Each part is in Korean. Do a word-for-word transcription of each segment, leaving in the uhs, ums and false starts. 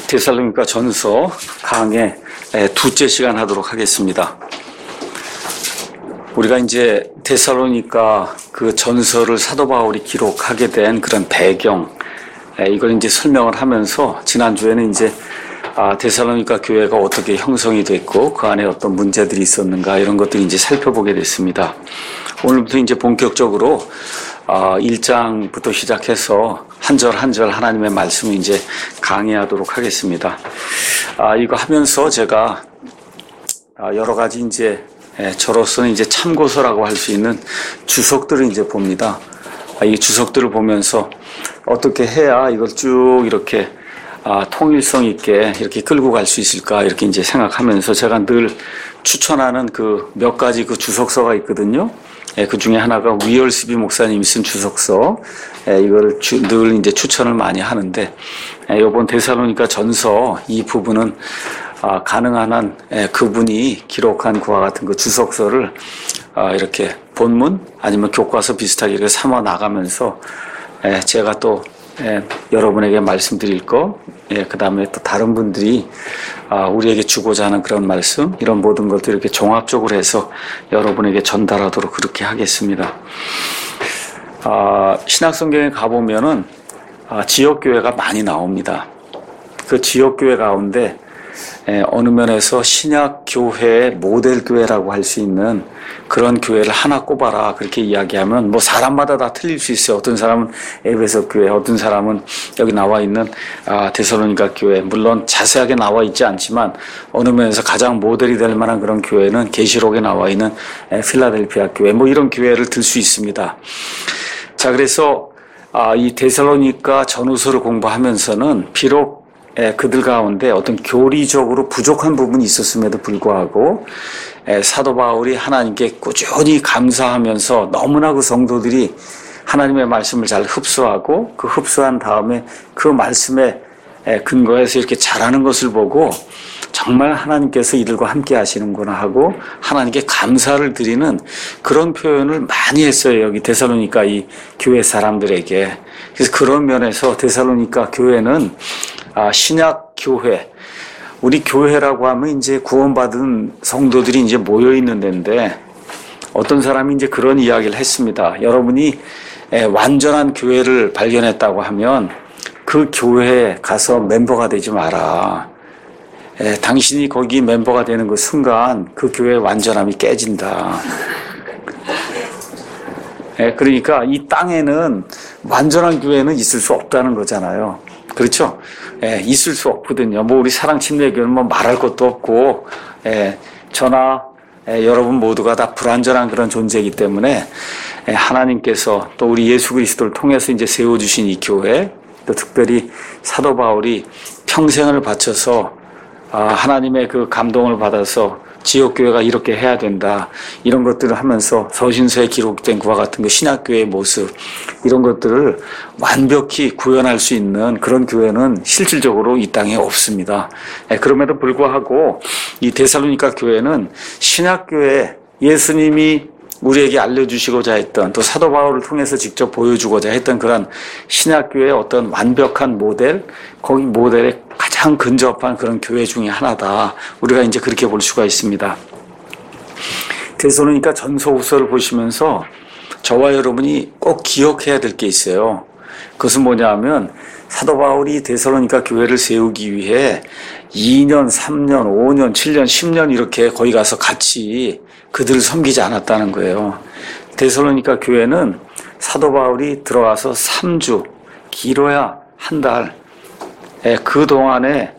데살로니가 전서 강의 두째 시간 하도록 하겠습니다. 우리가 이제 데살로니가 그 전서를 사도 바울이 기록하게 된 그런 배경, 이걸 이제 설명을 하면서 지난주에는 이제 아, 데살로니가 교회가 어떻게 형성이 됐고 그 안에 어떤 문제들이 있었는가 이런 것들을 이제 살펴보게 됐습니다. 오늘부터 이제 본격적으로 아, 일 장부터 시작해서 한 절 한 절 하나님의 말씀을 이제 강의하도록 하겠습니다. 아, 이거 하면서 제가 아, 여러 가지 이제 예, 저로서는 이제 참고서라고 할 수 있는 주석들을 이제 봅니다. 아, 이 주석들을 보면서 어떻게 해야 이걸 쭉 이렇게 아, 통일성 있게 이렇게 끌고 갈 수 있을까 이렇게 이제 생각하면서 제가 늘 추천하는 그 몇 가지 그 주석서가 있거든요. 예, 그 중에 하나가 위얼스비 목사님이 쓴 주석서, 예, 이거를 주, 늘 이제 추천을 많이 하는데, 예, 이번 데살로니가 전서 이 부분은 아, 가능한 한 예, 그분이 기록한 그와 같은 그 주석서를 아, 이렇게 본문 아니면 교과서 비슷하게 이렇게 삼아 나가면서 예, 제가 또 예, 여러분에게 말씀드릴 거, 예, 그 다음에 또 다른 분들이 아, 우리에게 주고자 하는 그런 말씀, 이런 모든 것들 이렇게 종합적으로 해서 여러분에게 전달하도록 그렇게 하겠습니다. 아, 신약성경에 가보면은 아, 지역교회가 많이 나옵니다. 그 지역교회 가운데 예, 어느 면에서 신약교회의 모델교회라고 할 수 있는 그런 교회를 하나 꼽아라 그렇게 이야기하면 뭐 사람마다 다 틀릴 수 있어요. 어떤 사람은 에베소 교회, 어떤 사람은 여기 나와 있는 아, 데살로니가 교회, 물론 자세하게 나와 있지 않지만 어느 면에서 가장 모델이 될 만한 그런 교회는 계시록에 나와 있는 에, 필라델피아 교회, 뭐 이런 교회를 들 수 있습니다. 자, 그래서 아, 이 데살로니가 전후서를 공부하면서는 비록 예, 그들 가운데 어떤 교리적으로 부족한 부분이 있었음에도 불구하고 예, 사도 바울이 하나님께 꾸준히 감사하면서 너무나 그 성도들이 하나님의 말씀을 잘 흡수하고 그 흡수한 다음에 그 말씀에 예, 근거해서 이렇게 잘하는 것을 보고 정말 하나님께서 이들과 함께 하시는구나 하고 하나님께 감사를 드리는 그런 표현을 많이 했어요. 여기 데살로니가 이 교회 사람들에게. 그래서 그런 면에서 데살로니가 교회는 아, 신약 교회. 우리 교회라고 하면 이제 구원받은 성도들이 이제 모여 있는 데인데 어떤 사람이 이제 그런 이야기를 했습니다. 여러분이 완전한 교회를 발견했다고 하면 그 교회에 가서 멤버가 되지 마라. 에, 당신이 거기 멤버가 되는 그 순간 그 교회의 완전함이 깨진다. 에, 그러니까 이 땅에는 완전한 교회는 있을 수 없다는 거잖아요. 그렇죠? 예, 있을 수 없거든요. 뭐 우리 사랑침례교회는 뭐 말할 것도 없고, 예, 저나 예, 여러분 모두가 다 불완전한 그런 존재이기 때문에 예, 하나님께서 또 우리 예수 그리스도를 통해서 이제 세워주신 이 교회, 또 특별히 사도 바울이 평생을 바쳐서 아, 하나님의 그 감동을 받아서 지역교회가 이렇게 해야 된다. 이런 것들을 하면서 서신서에 기록된 그와 같은 그 신약교회의 모습, 이런 것들을 완벽히 구현할 수 있는 그런 교회는 실질적으로 이 땅에 없습니다. 예, 그럼에도 불구하고 이 데살로니가 교회는 신약교회, 예수님이 우리에게 알려주시고자 했던, 또 사도 바울을 통해서 직접 보여주고자 했던 그런 신약교회의 어떤 완벽한 모델, 거기 모델에 가장 근접한 그런 교회 중에 하나다. 우리가 이제 그렇게 볼 수가 있습니다. 데살로니가 전서 후서를 보시면서 저와 여러분이 꼭 기억해야 될 게 있어요. 그것은 뭐냐 하면 사도 바울이 데살로니가 교회를 세우기 위해 이 년, 삼 년, 오 년, 칠 년, 십 년 이렇게 거기 가서 같이 그들을 섬기지 않았다는 거예요. 데살로니가 교회는 사도 바울이 들어와서 삼 주, 길어야 한 달, 그 동안에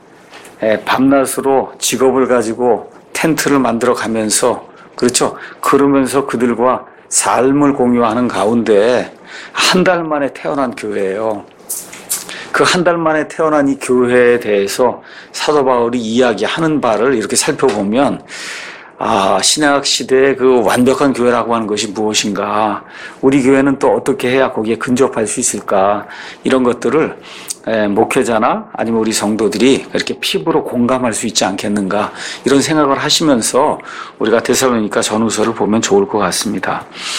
밤낮으로 직업을 가지고 텐트를 만들어 가면서, 그렇죠? 그러면서 그들과 삶을 공유하는 가운데 한 달 만에 태어난 교회예요. 그 한 달 만에 태어난 이 교회에 대해서 사도 바울이 이야기하는 바를 이렇게 살펴보면 아, 신약 시대의 그 완벽한 교회라고 하는 것이 무엇인가? 우리 교회는 또 어떻게 해야 거기에 근접할 수 있을까? 이런 것들을 에, 목회자나 아니면 우리 성도들이 이렇게 피부로 공감할 수 있지 않겠는가? 이런 생각을 하시면서 우리가 데살로니가 전후서를 보면 좋을 것 같습니다.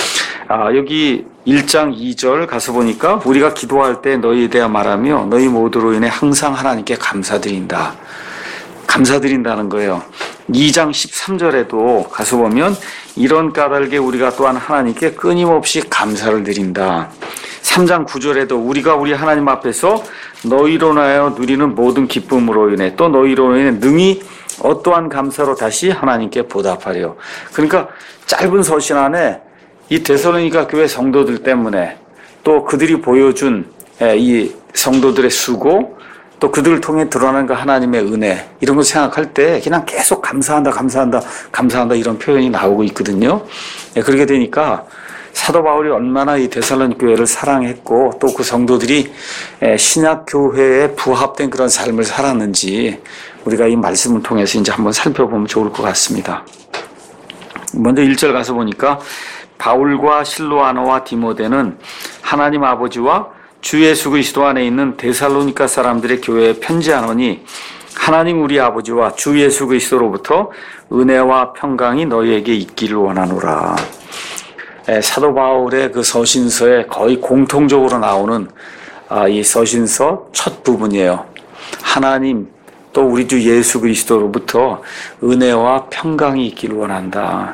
아, 여기 일 장 이 절 가서 보니까 우리가 기도할 때 너희에 대하 말하며 너희 모두로 인해 항상 하나님께 감사드린다. 감사드린다는 거예요. 이 장 십삼 절에도 가서 보면 이런 까닭에 우리가 또한 하나님께 끊임없이 감사를 드린다. 삼 장 구 절에도 우리가 우리 하나님 앞에서 너희로 인하여 누리는 모든 기쁨으로 인해 또 너희로 인해 능히 어떠한 감사로 다시 하나님께 보답하려. 그러니까 짧은 서신 안에 이 데살로니가 교회 성도들 때문에 또 그들이 보여준 이 성도들의 수고 또 그들을 통해 드러나는 그 하나님의 은혜 이런 거 생각할 때 그냥 계속 감사한다 감사한다 감사한다 이런 표현이 나오고 있거든요. 그렇게 되니까 사도 바울이 얼마나 이 데살로니가 교회를 사랑했고 또 그 성도들이 신약 교회에 부합된 그런 삶을 살았는지 우리가 이 말씀을 통해서 이제 한번 살펴보면 좋을 것 같습니다. 먼저 일 절 가서 보니까 바울과 실로아노와 디모데는 하나님 아버지와 주 예수 그리스도 안에 있는 데살로니가 사람들의 교회에 편지하노니 하나님 우리 아버지와 주 예수 그리스도로부터 은혜와 평강이 너희에게 있기를 원하노라. 사도 바울의 그 서신서에 거의 공통적으로 나오는 이 서신서 첫 부분이에요. 하나님 또 우리 주 예수 그리스도로부터 은혜와 평강이 있기를 원한다.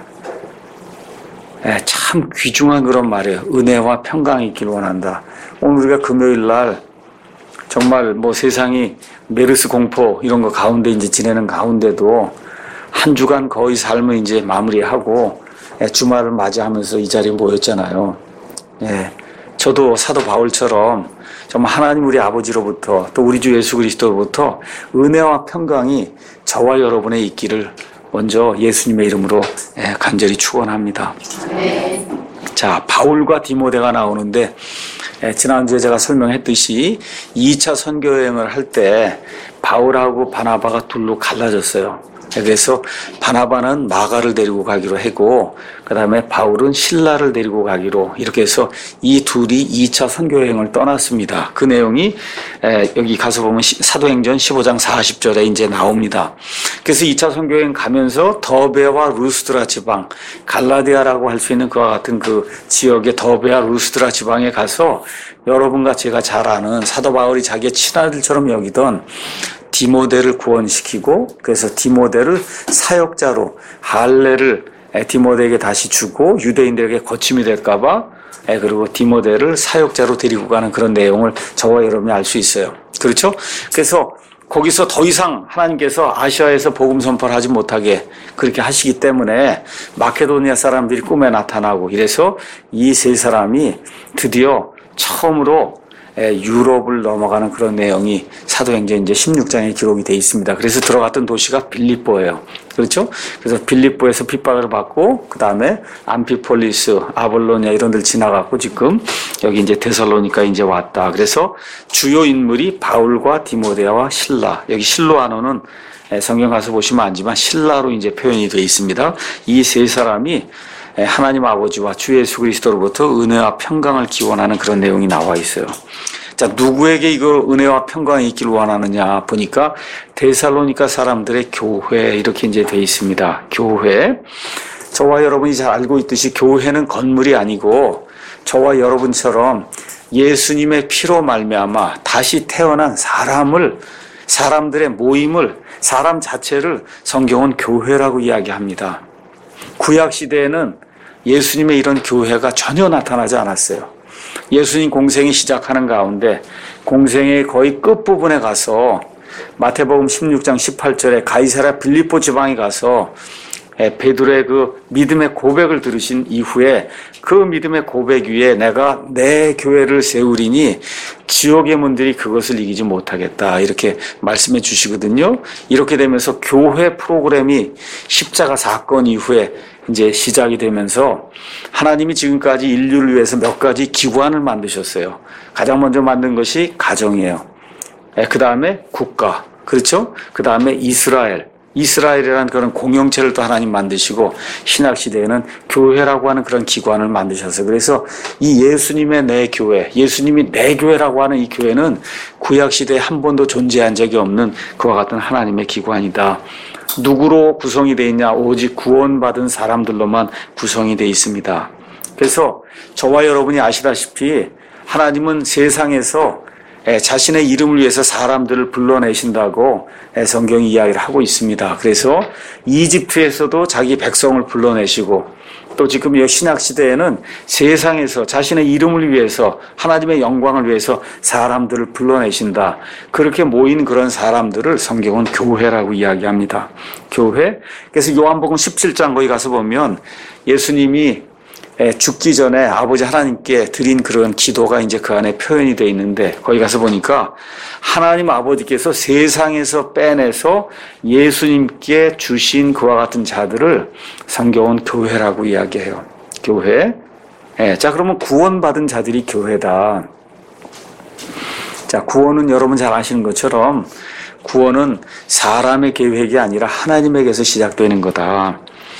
참 귀중한 그런 말이에요. 은혜와 평강이 있기를 원한다. 오늘 우리가 금요일 날 정말 뭐 세상이 메르스 공포 이런 거 가운데 이제 지내는 가운데도 한 주간 거의 삶을 이제 마무리하고 주말을 맞이하면서 이 자리에 모였잖아요. 예. 저도 사도 바울처럼 정말 하나님 우리 아버지로부터 또 우리 주 예수 그리스도로부터 은혜와 평강이 저와 여러분의 있기를 먼저 예수님의 이름으로 간절히 축원합니다. 네. 자, 바울과 디모데가 나오는데 지난주에 제가 설명했듯이 이 차 선교여행을 할 때 바울하고 바나바가 둘로 갈라졌어요. 그래서 바나바는 마가를 데리고 가기로 하고 그 다음에 바울은 실라를 데리고 가기로 이렇게 해서 이 둘이 이 차 선교여행을 떠났습니다. 그 내용이 여기 가서 보면 사도행전 십오 장 사십 절에 이제 나옵니다. 그래서 이 차 선교여행 가면서 더베와 루스드라 지방, 갈라디아라고 할 수 있는 그와 같은 그 지역의 더베와 루스드라 지방에 가서 여러분과 제가 잘 아는 사도 바울이 자기의 친아들처럼 여기던 디모데를 구원시키고 그래서 디모데를 사역자로 할례를 디모데에게 다시 주고 유대인들에게 거침이 될까봐 그리고 디모데를 사역자로 데리고 가는 그런 내용을 저와 여러분이 알 수 있어요. 그렇죠? 그래서 거기서 더 이상 하나님께서 아시아에서 복음 선포를 하지 못하게 그렇게 하시기 때문에 마케도니아 사람들이 꿈에 나타나고 이래서 이 세 사람이 드디어 처음으로 유럽을 넘어가는 그런 내용이 사도행전 이제 십육 장에 기록이 되어 있습니다. 그래서 들어갔던 도시가 빌립보예요. 그렇죠? 그래서 빌립보에서 핍박을 받고 그 다음에 암피폴리스, 아볼로니아 이런 데를 지나갔고 지금 여기 이제 데살로니가 이제 왔다. 그래서 주요 인물이 바울과 디모데와 실라. 여기 실로아노는 성경 가서 보시면 알지만 실라로 이제 표현이 되어 있습니다. 이 세 사람이 하나님 아버지와 주 예수 그리스도로부터 은혜와 평강을 기원하는 그런 내용이 나와 있어요. 자, 누구에게 이거 은혜와 평강이 있기를 원하느냐 보니까 데살로니가 사람들의 교회 이렇게 이제 되어 있습니다. 교회. 저와 여러분이 잘 알고 있듯이 교회는 건물이 아니고 저와 여러분처럼 예수님의 피로 말미암아 다시 태어난 사람을 사람들의 모임을 사람 자체를 성경은 교회라고 이야기합니다. 구약 시대에는 예수님의 이런 교회가 전혀 나타나지 않았어요. 예수님 공생이 시작하는 가운데 공생의 거의 끝부분에 가서 마태복음 십육 장 십팔 절에 가이사랴 빌립보 지방에 가서 베드로의 그 믿음의 고백을 들으신 이후에 그 믿음의 고백 위에 내가 내 교회를 세우리니 지옥의 문들이 그것을 이기지 못하겠다 이렇게 말씀해 주시거든요. 이렇게 되면서 교회 프로그램이 십자가 사건 이후에 이제 시작이 되면서 하나님이 지금까지 인류를 위해서 몇 가지 기관을 만드셨어요. 가장 먼저 만든 것이 가정이에요. 그 다음에 국가, 그렇죠? 그 다음에 이스라엘, 이스라엘이라는 그런 공영체를 또 하나님 만드시고 신약 시대에는 교회라고 하는 그런 기관을 만드셨어요. 그래서 이 예수님의 내 교회, 예수님이 내 교회라고 하는 이 교회는 구약 시대에 한 번도 존재한 적이 없는 그와 같은 하나님의 기관이다. 누구로 구성이 되어 있냐? 오직 구원받은 사람들로만 구성이 되어 있습니다. 그래서 저와 여러분이 아시다시피 하나님은 세상에서 자신의 이름을 위해서 사람들을 불러내신다고 성경이 이야기를 하고 있습니다. 그래서 이집트에서도 자기 백성을 불러내시고 또 지금 이 신약시대에는 세상에서 자신의 이름을 위해서 하나님의 영광을 위해서 사람들을 불러내신다. 그렇게 모인 그런 사람들을 성경은 교회라고 이야기합니다. 교회. 그래서 요한복음 십칠 장 거기 가서 보면 예수님이 죽기 전에 아버지 하나님께 드린 그런 기도가 이제 그 안에 표현이 되어 있는데 거기 가서 보니까 하나님 아버지께서 세상에서 빼내서 예수님께 주신 그와 같은 자들을 성경은 교회라고 이야기해요. 교회. 예, 자, 그러면 구원받은 자들이 교회다. 자, 구원은 여러분 잘 아시는 것처럼 구원은 사람의 계획이 아니라 하나님에게서 시작되는 거다.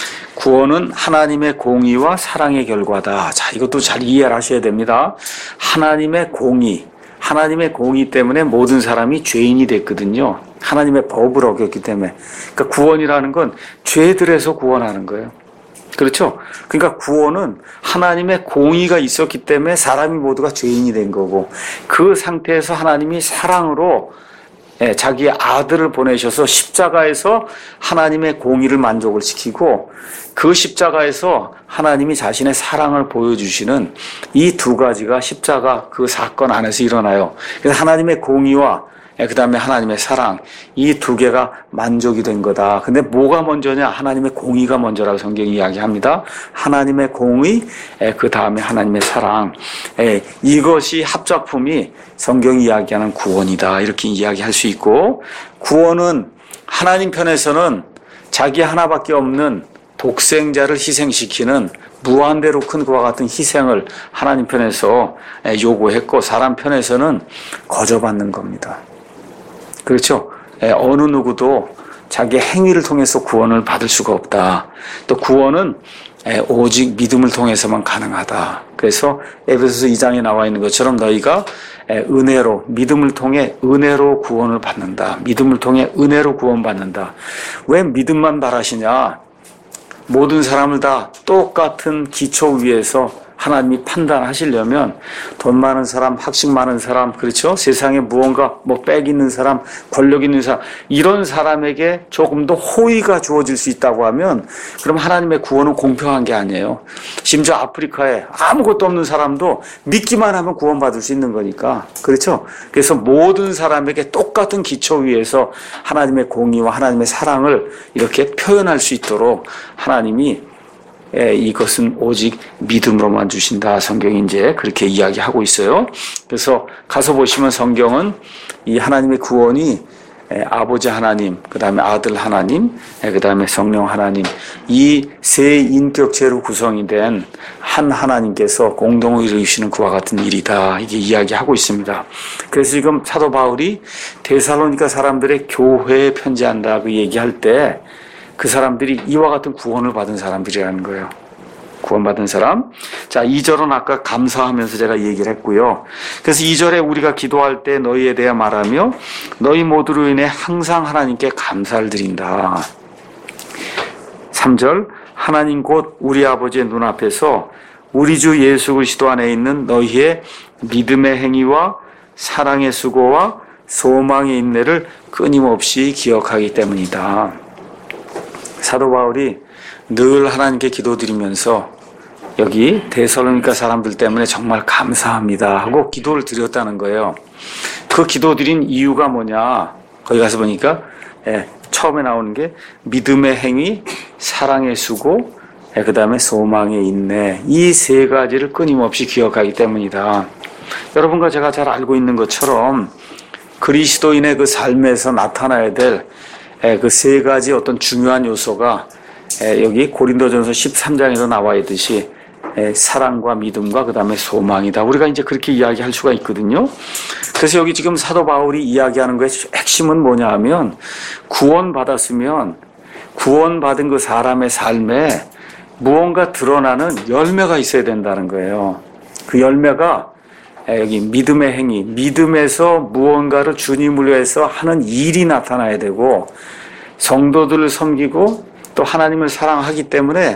구원은 하나님의 공의와 사랑의 결과다. 자, 이것도 잘 이해를 하셔야 됩니다. 하나님의 공의, 하나님의 공의 때문에 모든 사람이 죄인이 됐거든요. 하나님의 법을 어겼기 때문에. 그러니까 구원이라는 건 죄들에서 구원하는 거예요. 그렇죠? 그러니까 구원은 하나님의 공의가 있었기 때문에 사람이 모두가 죄인이 된 거고 그 상태에서 하나님이 사랑으로 자기의 아들을 보내셔서 십자가에서 하나님의 공의를 만족을 시키고 그 십자가에서 하나님이 자신의 사랑을 보여주시는 이 두 가지가 십자가 그 사건 안에서 일어나요. 그래서 하나님의 공의와 그 다음에 하나님의 사랑 이 두 개가 만족이 된 거다. 근데 뭐가 먼저냐? 하나님의 공의가 먼저라고 성경이 이야기합니다. 하나님의 공의 그 다음에 하나님의 사랑 이것이 합작품이 성경이 이야기하는 구원이다. 이렇게 이야기할 수 있고 구원은 하나님 편에서는 자기 하나밖에 없는 독생자를 희생시키는 무한대로 큰 그와 같은 희생을 하나님 편에서 요구했고 사람 편에서는 거저받는 겁니다. 그렇죠? 어느 누구도 자기 행위를 통해서 구원을 받을 수가 없다. 또 구원은 오직 믿음을 통해서만 가능하다. 그래서 에베소서 이 장에 나와 있는 것처럼 너희가 은혜로 믿음을 통해 은혜로 구원을 받는다. 믿음을 통해 은혜로 구원받는다. 왜 믿음만 바라시냐? 모든 사람을 다 똑같은 기초 위에서 하나님이 판단하시려면 돈 많은 사람, 학식 많은 사람, 그렇죠? 세상에 무언가 뭐 빽 있는 사람, 권력 있는 사람 이런 사람에게 조금 더 호의가 주어질 수 있다고 하면 그럼 하나님의 구원은 공평한 게 아니에요. 심지어 아프리카에 아무것도 없는 사람도 믿기만 하면 구원받을 수 있는 거니까 그렇죠? 그래서 모든 사람에게 똑같은 기초 위에서 하나님의 공의와 하나님의 사랑을 이렇게 표현할 수 있도록 하나님이 이것은 오직 믿음으로만 주신다. 성경이 이제 그렇게 이야기하고 있어요. 그래서 가서 보시면 성경은 이 하나님의 구원이 아버지 하나님, 그 다음에 아들 하나님, 그 다음에 성령 하나님 이 세 인격체로 구성이 된 한 하나님께서 공동으로 이루시는 그와 같은 일이다. 이게 이야기하고 있습니다. 그래서 지금 사도 바울이 데살로니가 사람들의 교회에 편지한다고 얘기할 때 그 사람들이 이와 같은 구원을 받은 사람들이라는 거예요. 구원받은 사람. 자, 이 절은 아까 감사하면서 제가 얘기를 했고요. 그래서 이 절에 우리가 기도할 때 너희에 대해 말하며 너희 모두로 인해 항상 하나님께 감사를 드린다. 삼 절 하나님 곧 우리 아버지의 눈앞에서 우리 주 예수 그리스도 안에 있는 너희의 믿음의 행위와 사랑의 수고와 소망의 인내를 끊임없이 기억하기 때문이다. 사도 바울이 늘 하나님께 기도드리면서 여기 데살로니가 사람들 때문에 정말 감사합니다 하고 기도를 드렸다는 거예요. 그 기도드린 이유가 뭐냐? 거기 가서 보니까 예, 처음에 나오는 게 믿음의 행위, 사랑의 수고, 예, 그 다음에 소망의 인내 이 세 가지를 끊임없이 기억하기 때문이다. 여러분과 제가 잘 알고 있는 것처럼 그리스도인의 그 삶에서 나타나야 될 그 세 가지 어떤 중요한 요소가 여기 고린도전서 십삼 장에도 나와 있듯이 사랑과 믿음과 그 다음에 소망이다. 우리가 이제 그렇게 이야기할 수가 있거든요. 그래서 여기 지금 사도 바울이 이야기하는 거의 핵심은 뭐냐 하면 구원받았으면 구원받은 그 사람의 삶에 무언가 드러나는 열매가 있어야 된다는 거예요. 그 열매가 여기 믿음의 행위, 믿음에서 무언가를 주님을 위해서 하는 일이 나타나야 되고 성도들을 섬기고 또 하나님을 사랑하기 때문에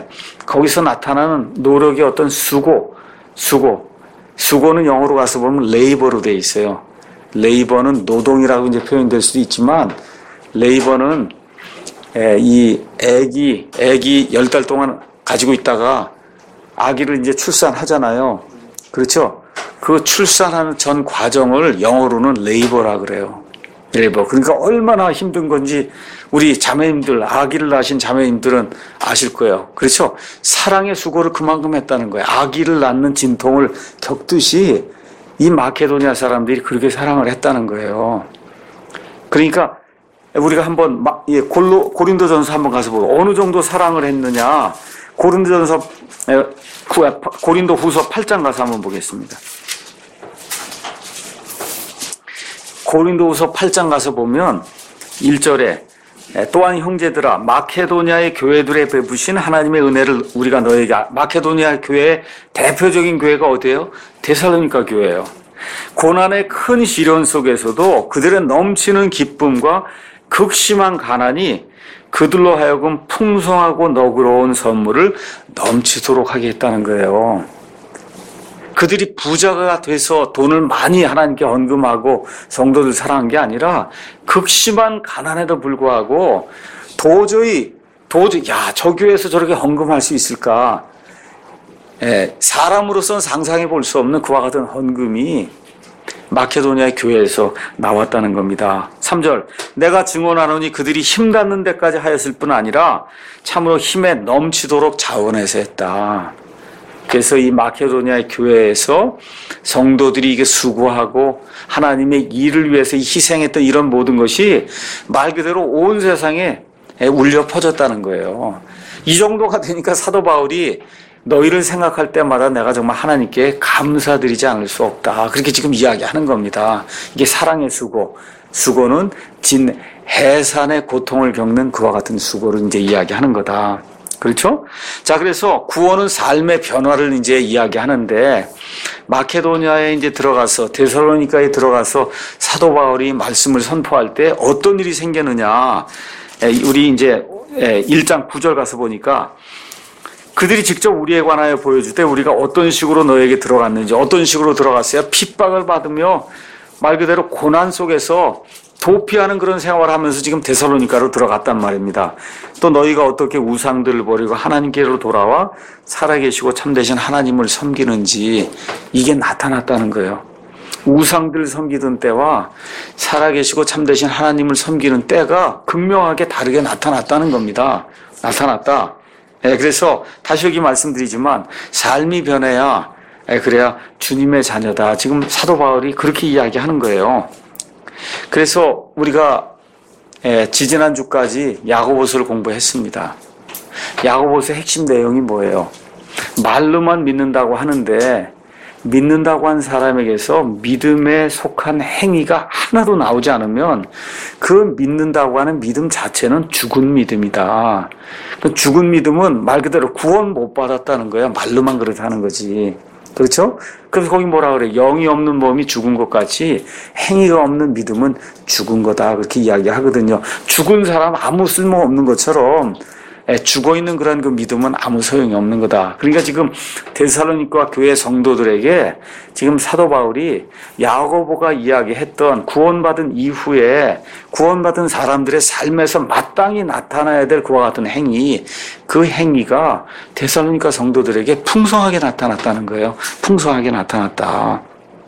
거기서 나타나는 노력의 어떤 수고, 수고, 수고는 영어로 가서 보면 레이버로 돼 있어요. 레이버는 노동이라고 이제 표현될 수도 있지만, 레이버는 이 애기, 애기 열 달 동안 가지고 있다가 아기를 이제 출산하잖아요. 그렇죠? 그 출산하는 전 과정을 영어로는 레이버라 그래요. 레이버. 그러니까 얼마나 힘든 건지 우리 자매님들, 아기를 낳으신 자매님들은 아실 거예요. 그렇죠? 사랑의 수고를 그만큼 했다는 거예요. 아기를 낳는 진통을 겪듯이 이 마케도니아 사람들이 그렇게 사랑을 했다는 거예요. 그러니까 우리가 한번 골로, 고린도전서 한번 가서 보고 어느 정도 사랑을 했느냐. 고린도전서 고린도 후서 팔 장 가서 한번 보겠습니다. 고린도 후서 팔 장 가서 보면 일 절에 또한 형제들아 마케도니아의 교회들에 베푸신 하나님의 은혜를 우리가 너에게, 마케도니아 교회의 대표적인 교회가 어디예요? 데살로니가 교회예요. 고난의 큰 시련 속에서도 그들의 넘치는 기쁨과 극심한 가난이 그들로 하여금 풍성하고 너그러운 선물을 넘치도록 하게 했다는 거예요. 그들이 부자가 돼서 돈을 많이 하나님께 헌금하고 성도들 사랑한 게 아니라 극심한 가난에도 불구하고 도저히 도저히 야, 저 교회에서 저렇게 헌금할 수 있을까? 예, 사람으로서는 상상해 볼 수 없는 그와 같은 헌금이 마케도니아 교회에서 나왔다는 겁니다. 삼 절 내가 증언하노니 그들이 힘 닿는 데까지 하였을 뿐 아니라 참으로 힘에 넘치도록 자원해서 했다. 그래서 이 마케도니아 교회에서 성도들이 이게 수고하고 하나님의 일을 위해서 희생했던 이런 모든 것이 말 그대로 온 세상에 울려 퍼졌다는 거예요. 이 정도가 되니까 사도 바울이 너희를 생각할 때마다 내가 정말 하나님께 감사드리지 않을 수 없다. 그렇게 지금 이야기하는 겁니다. 이게 사랑의 수고. 수고는 진 해산의 고통을 겪는 그와 같은 수고를 이제 이야기하는 거다. 그렇죠? 자, 그래서 구원은 삶의 변화를 이제 이야기하는데 마케도니아에 이제 들어가서 데살로니가에 들어가서 사도 바울이 말씀을 선포할 때 어떤 일이 생겼느냐. 우리 이제 일 장 구 절 가서 보니까 그들이 직접 우리에 관하여 보여줄 때 우리가 어떤 식으로 너에게 들어갔는지, 어떤 식으로 들어갔어요? 핍박을 받으며 말 그대로 고난 속에서 도피하는 그런 생활을 하면서 지금 데살로니가로 들어갔단 말입니다. 또 너희가 어떻게 우상들을 버리고 하나님께로 돌아와 살아계시고 참되신 하나님을 섬기는지 이게 나타났다는 거예요. 우상들 섬기던 때와 살아계시고 참되신 하나님을 섬기는 때가 극명하게 다르게 나타났다는 겁니다. 나타났다. 예, 그래서 다시 여기 말씀드리지만 삶이 변해야, 예, 그래야 주님의 자녀다. 지금 사도 바울이 그렇게 이야기하는 거예요. 그래서 우리가 예, 지지난주까지 야고보서를 공부했습니다. 야고보서의 핵심 내용이 뭐예요? 말로만 믿는다고 하는데 믿는다고 한 사람에게서 믿음에 속한 행위가 하나도 나오지 않으면 그 믿는다고 하는 믿음 자체는 죽은 믿음이다. 그 죽은 믿음은 말 그대로 구원 못 받았다는 거야. 말로만 그렇다는 거지. 그렇죠? 그래서 거기 뭐라 그래? 영이 없는 몸이 죽은 것 같이 행위가 없는 믿음은 죽은 거다. 그렇게 이야기하거든요. 죽은 사람 아무 쓸모 없는 것처럼 죽어 있는 그런 그 믿음은 아무 소용이 없는 거다. 그러니까 지금 데살로니가 교회 성도들에게 지금 사도 바울이 야고보가 이야기했던 구원받은 이후에 구원받은 사람들의 삶에서 마땅히 나타나야 될 그와 같은 행위, 그 행위가 데살로니가 성도들에게 풍성하게 나타났다는 거예요. 풍성하게 나타났다.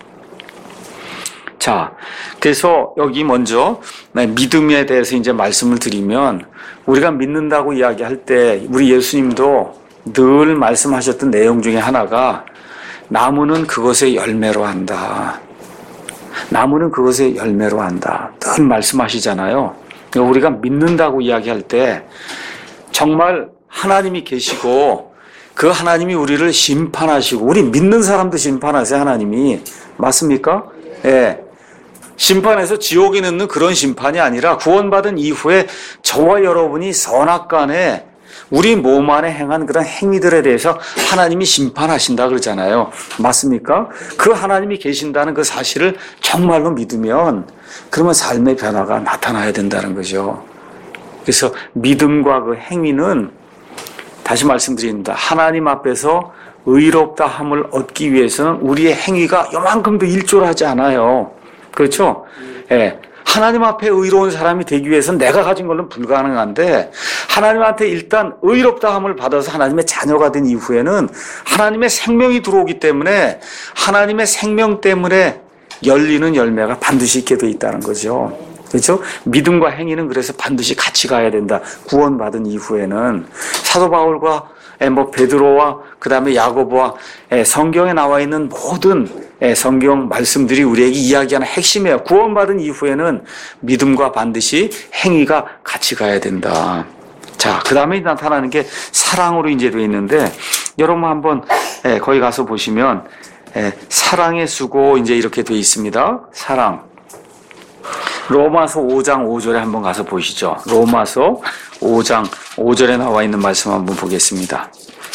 자, 그래서 여기 먼저 믿음에 대해서 이제 말씀을 드리면 우리가 믿는다고 이야기할 때 우리 예수님도 늘 말씀하셨던 내용 중에 하나가 나무는 그것의 열매로 한다. 나무는 그것의 열매로 한다. 늘 말씀하시잖아요. 우리가 믿는다고 이야기할 때 정말 하나님이 계시고 그 하나님이 우리를 심판하시고 우리 믿는 사람도 심판하세요. 하나님이. 맞습니까? 예. 심판에서 지옥에 넣는 그런 심판이 아니라 구원받은 이후에 저와 여러분이 선악간에 우리 몸 안에 행한 그런 행위들에 대해서 하나님이 심판하신다 그러잖아요. 맞습니까? 그 하나님이 계신다는 그 사실을 정말로 믿으면 그러면 삶의 변화가 나타나야 된다는 거죠. 그래서 믿음과 그 행위는 다시 말씀드립니다. 하나님 앞에서 의롭다 함을 얻기 위해서는 우리의 행위가 요만큼도 일조하지 않아요. 그렇죠? 예. 하나님 앞에 의로운 사람이 되기 위해서는 내가 가진 걸로는 불가능한데 하나님한테 일단 의롭다 함을 받아서 하나님의 자녀가 된 이후에는 하나님의 생명이 들어오기 때문에 하나님의 생명 때문에 열리는 열매가 반드시 있게 돼 있다는 거죠. 그렇죠? 믿음과 행위는 그래서 반드시 같이 가야 된다. 구원받은 이후에는 사도 바울과 뭐 베드로와 그 다음에 야고보와 성경에 나와 있는 모든 성경 말씀들이 우리에게 이야기하는 핵심이에요. 구원받은 이후에는 믿음과 반드시 행위가 같이 가야 된다. 자, 그 다음에 나타나는 게 사랑으로 이제 되어 있는데 여러분 한번 거기 가서 보시면 사랑의 수고 이제 이렇게 되어 있습니다. 사랑. 로마서 오 장 오 절에 한번 가서 보시죠. 로마서 오 장 오 절에 나와 있는 말씀 한번 보겠습니다.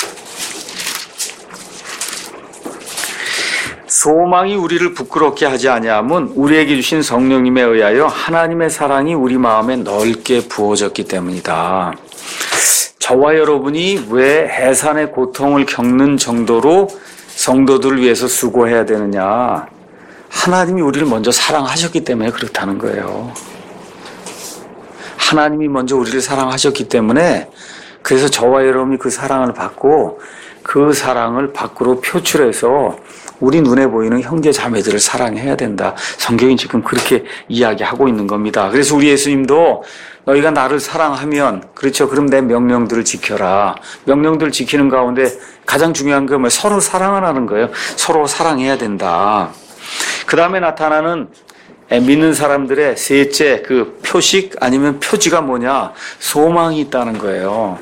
소망이 우리를 부끄럽게 하지 아니함은 우리에게 주신 성령님에 의하여 하나님의 사랑이 우리 마음에 넓게 부어졌기 때문이다. 저와 여러분이 왜 해산의 고통을 겪는 정도로 성도들을 위해서 수고해야 되느냐? 하나님이 우리를 먼저 사랑하셨기 때문에 그렇다는 거예요. 하나님이 먼저 우리를 사랑하셨기 때문에 그래서 저와 여러분이 그 사랑을 받고 그 사랑을 밖으로 표출해서 우리 눈에 보이는 형제 자매들을 사랑해야 된다. 성경이 지금 그렇게 이야기하고 있는 겁니다. 그래서 우리 예수님도 너희가 나를 사랑하면 그렇죠. 그럼 내 명령들을 지켜라. 명령들을 지키는 가운데 가장 중요한 게 뭐예요? 서로 사랑하라는 거예요. 서로 사랑해야 된다. 그 다음에 나타나는 믿는 사람들의 셋째 그 표식 아니면 표지가 뭐냐? 소망이 있다는 거예요.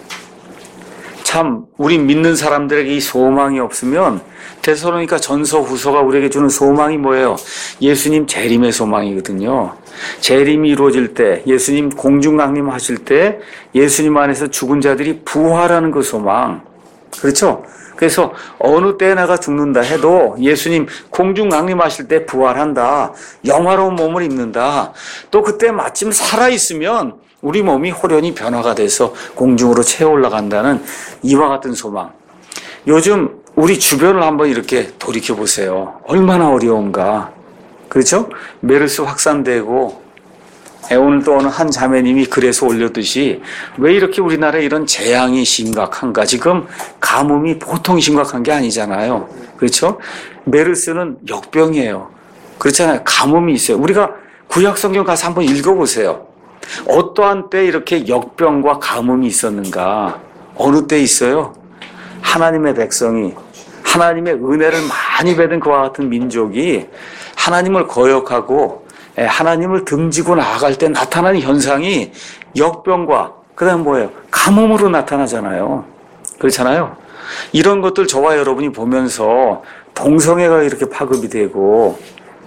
참 우리 믿는 사람들에게 이 소망이 없으면 데살로니가 전서 후서가 우리에게 주는 소망이 뭐예요? 예수님 재림의 소망이거든요. 재림이 이루어질 때 예수님 공중강림하실 때 예수님 안에서 죽은 자들이 부활하는 그 소망. 그렇죠? 그래서 어느 때에 내가 죽는다 해도 예수님 공중강림하실 때 부활한다. 영화로운 몸을 입는다. 또 그때 마침 살아있으면 우리 몸이 호련히 변화가 돼서 공중으로 채워 올라간다는 이와 같은 소망. 요즘 우리 주변을 한번 이렇게 돌이켜 보세요. 얼마나 어려운가. 그렇죠? 메르스 확산되고 오늘 또 어느 한 자매님이 글에서 올렸듯이 왜 이렇게 우리나라에 이런 재앙이 심각한가. 지금 가뭄이 보통 심각한 게 아니잖아요. 그렇죠? 메르스는 역병이에요. 그렇잖아요. 가뭄이 있어요. 우리가 구약 성경 가서 한번 읽어보세요. 어떠한 때 이렇게 역병과 가뭄이 있었는가. 어느 때 있어요? 하나님의 백성이 하나님의 은혜를 많이 받은 그와 같은 민족이 하나님을 거역하고 하나님을 등지고 나아갈 때 나타나는 현상이 역병과 그 다음 뭐예요? 가뭄으로 나타나잖아요. 그렇잖아요. 이런 것들 저와 여러분이 보면서 동성애가 이렇게 파급이 되고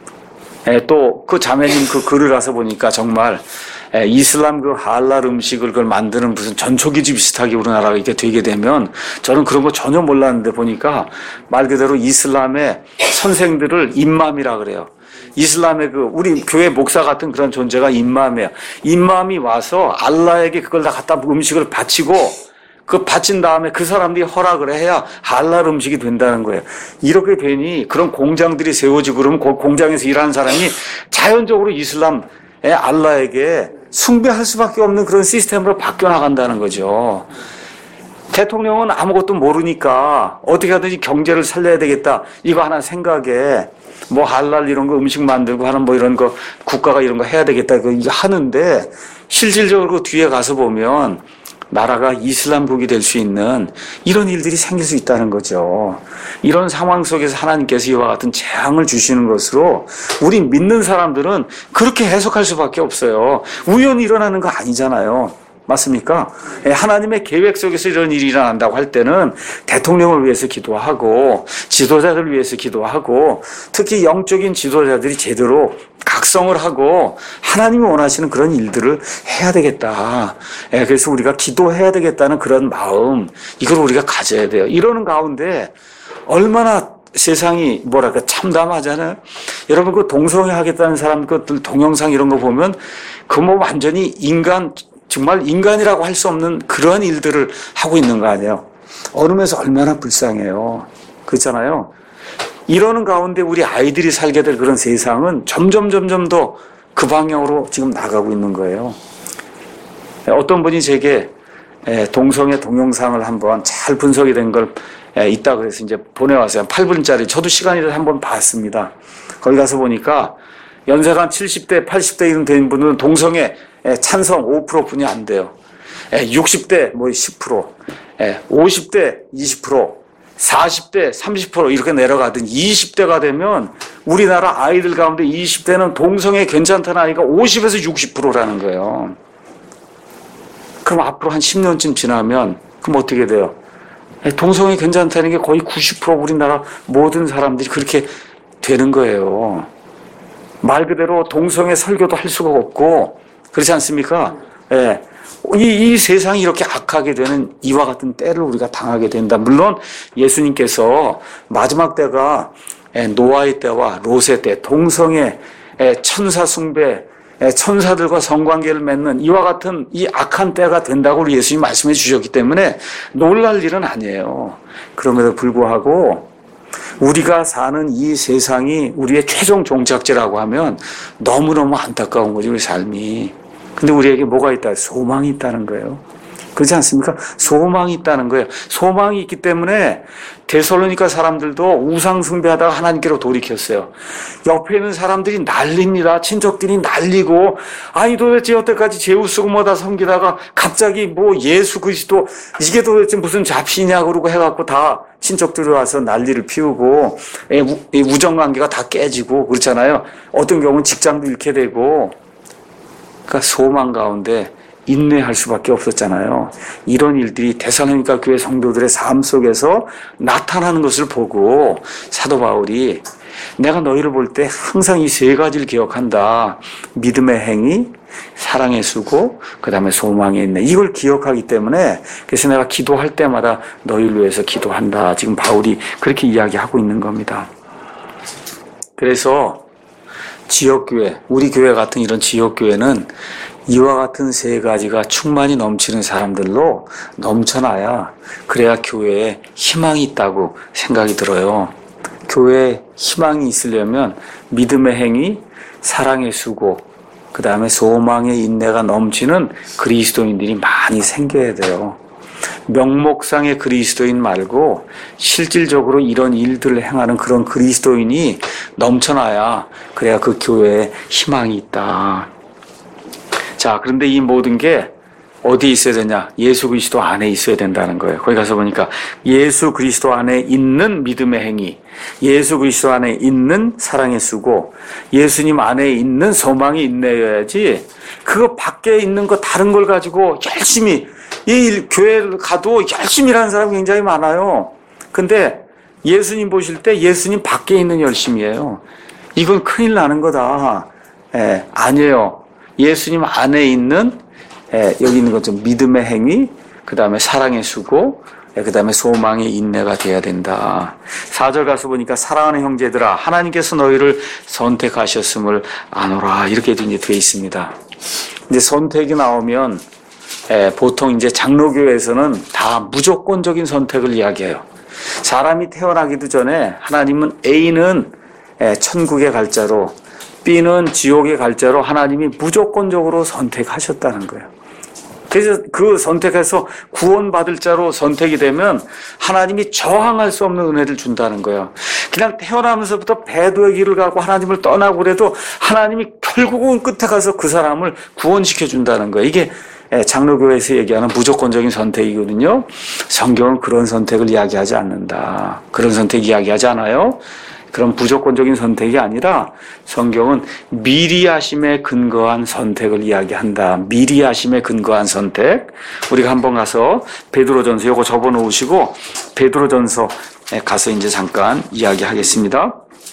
또 그 자매님 그 글을 가서 보니까 정말 이슬람 그 할랄 음식을 그걸 만드는 무슨 전초기지 비슷하게 우리나라가 이렇게 되게 되면 저는 그런 거 전혀 몰랐는데 보니까 말 그대로 이슬람의 선생들을 임맘이라 그래요. 이슬람의 그 우리 교회 목사 같은 그런 존재가 임맘이에요. 임맘이 와서 알라에게 그걸 다 갖다 음식을 바치고 그 바친 다음에 그 사람들이 허락을 해야 할랄 음식이 된다는 거예요. 이렇게 되니 그런 공장들이 세워지고 그러면 그 공장에서 일하는 사람이 자연적으로 이슬람의 알라에게 숭배할 수밖에 없는 그런 시스템으로 바뀌어 나간다는 거죠. 대통령은 아무것도 모르니까 어떻게 하든지 경제를 살려야 되겠다. 이거 하나 생각에 뭐 할랄 이런 거 음식 만들고 하는 뭐 이런 거 국가가 이런 거 해야 되겠다. 이거 하는데 실질적으로 뒤에 가서 보면 나라가 이슬람국이 될 수 있는 이런 일들이 생길 수 있다는 거죠. 이런 상황 속에서 하나님께서 이와 같은 재앙을 주시는 것으로 우리 믿는 사람들은 그렇게 해석할 수밖에 없어요. 우연히 일어나는 거 아니잖아요. 맞습니까? 하나님의 계획 속에서 이런 일이 일어난다고 할 때는 대통령을 위해서 기도하고 지도자들을 위해서 기도하고 특히 영적인 지도자들이 제대로 각성을 하고 하나님이 원하시는 그런 일들을 해야 되겠다. 그래서 우리가 기도해야 되겠다는 그런 마음, 이걸 우리가 가져야 돼요. 이러는 가운데 얼마나 세상이 뭐랄까 참담하잖아요. 여러분 그 동성애 하겠다는 사람 것들 동영상 이런 거 보면 그 뭐 완전히 인간 정말 인간이라고 할 수 없는 그런 일들을 하고 있는 거 아니에요. 어느 면에서 얼마나 불쌍해요. 그렇잖아요. 이러는 가운데 우리 아이들이 살게 될 그런 세상은 점점 점점 더 그 방향으로 지금 나가고 있는 거예요. 어떤 분이 제게 동성애 동영상을 한번 잘 분석이 된 걸 있다 그래서 이제 보내왔어요. 팔 분짜리. 저도 시간이 돼서 한번 봤습니다. 거기 가서 보니까 연세가 한 칠십 대, 팔십 대 이런 된 분은 동성애 찬성 오 퍼센트뿐이 안 돼요. 육십 대 뭐 십 퍼센트, 오십 대 이십 퍼센트, 사십 대 삼십 퍼센트 이렇게 내려가든 이십 대가 되면 우리나라 아이들 가운데 이십 대는 동성애 괜찮다는 아이가 오십에서 육십 퍼센트라는 거예요. 그럼 앞으로 한 십 년쯤 지나면 그럼 어떻게 돼요? 동성애 괜찮다는 게 거의 구십 퍼센트 우리나라 모든 사람들이 그렇게 되는 거예요. 말 그대로 동성애 설교도 할 수가 없고 그렇지 않습니까? 예. 이, 이 세상이 이렇게 악하게 되는 이와 같은 때를 우리가 당하게 된다. 물론 예수님께서 마지막 때가 노아의 때와 롯의 때, 동성애, 천사 숭배, 천사들과 성관계를 맺는 이와 같은 이 악한 때가 된다고 우리 예수님이 말씀해 주셨기 때문에 놀랄 일은 아니에요. 그럼에도 불구하고 우리가 사는 이 세상이 우리의 최종 종착지라고 하면 너무너무 안타까운 거지, 우리 삶이. 근데 우리에게 뭐가 있다? 소망이 있다는 거예요. 그렇지 않습니까? 소망이 있다는 거예요. 소망이 있기 때문에 데살로니가 사람들도 우상 숭배하다가 하나님께로 돌이켰어요. 옆에 있는 사람들이 난립니다. 친척들이 난리고, 아니 도대체 여태까지 제우스고 뭐다 섬기다가 갑자기 뭐 예수 그리스도 이게 도대체 무슨 잡신이냐 그러고 해갖고 다 친척들이 와서 난리를 피우고 우정관계가 다 깨지고 그렇잖아요. 어떤 경우는 직장도 잃게 되고. 그러니까 소망 가운데 인내할 수밖에 없었잖아요. 이런 일들이 데살로니가 교회 성도들의 삶 속에서 나타나는 것을 보고 사도 바울이 내가 너희를 볼 때 항상 이 세 가지를 기억한다. 믿음의 행위, 사랑의 수고, 그 다음에 소망의 인내. 이걸 기억하기 때문에 그래서 내가 기도할 때마다 너희를 위해서 기도한다. 지금 바울이 그렇게 이야기하고 있는 겁니다. 그래서 지역교회, 우리 교회 같은 이런 지역교회는 이와 같은 세 가지가 충만히 넘치는 사람들로 넘쳐나야 그래야 교회에 희망이 있다고 생각이 들어요. 교회에 희망이 있으려면 믿음의 행위, 사랑의 수고, 그 다음에 소망의 인내가 넘치는 그리스도인들이 많이 생겨야 돼요. 명목상의 그리스도인 말고 실질적으로 이런 일들을 행하는 그런 그리스도인이 넘쳐나야 그래야 그 교회에 희망이 있다. 자, 그런데 이 모든 게 어디에 있어야 되냐? 예수 그리스도 안에 있어야 된다는 거예요. 거기 가서 보니까 예수 그리스도 안에 있는 믿음의 행위, 예수 그리스도 안에 있는 사랑의 수고, 예수님 안에 있는 소망이 있네야지 그거 밖에 있는 거 다른 걸 가지고 열심히 이 교회를 가도 열심히 일하는 사람이 굉장히 많아요. 근데 예수님 보실 때 예수님 밖에 있는 열심이에요. 이건 큰일 나는 거다. 예, 아니에요. 예수님 안에 있는 예, 여기 있는 것좀 믿음의 행위, 그 다음에 사랑의 수고, 예, 그 다음에 소망의 인내가 돼야 된다. 사 절 가서 보니까 사랑하는 형제들아 하나님께서 너희를 선택하셨음을 아노라 이렇게 이제 되어 있습니다. 이제 선택이 나오면 예, 보통 이제 장로교회에서는 다 무조건적인 선택을 이야기해요. 사람이 태어나기도 전에 하나님은 A는 예, 천국에 갈 자로 B는 지옥에 갈 자로 하나님이 무조건적으로 선택하셨다는 거예요. 그래서 그 선택해서 구원받을 자로 선택이 되면 하나님이 저항할 수 없는 은혜를 준다는 거예요. 그냥 태어나면서부터 배도의 길을 가고 하나님을 떠나고 그래도 하나님이 결국은 끝에 가서 그 사람을 구원시켜 준다는 거예요. 이게 장로교회에서 얘기하는 무조건적인 선택이거든요. 성경은 그런 선택을 이야기하지 않는다. 그런 선택 이야기하지 않아요. 그런 무조건적인 선택이 아니라 성경은 미리 하심에 근거한 선택을 이야기한다. 미리 하심에 근거한 선택. 우리가 한번 가서 베드로전서 요거 접어 놓으시고 베드로전서 가서 이제 잠깐 이야기하겠습니다.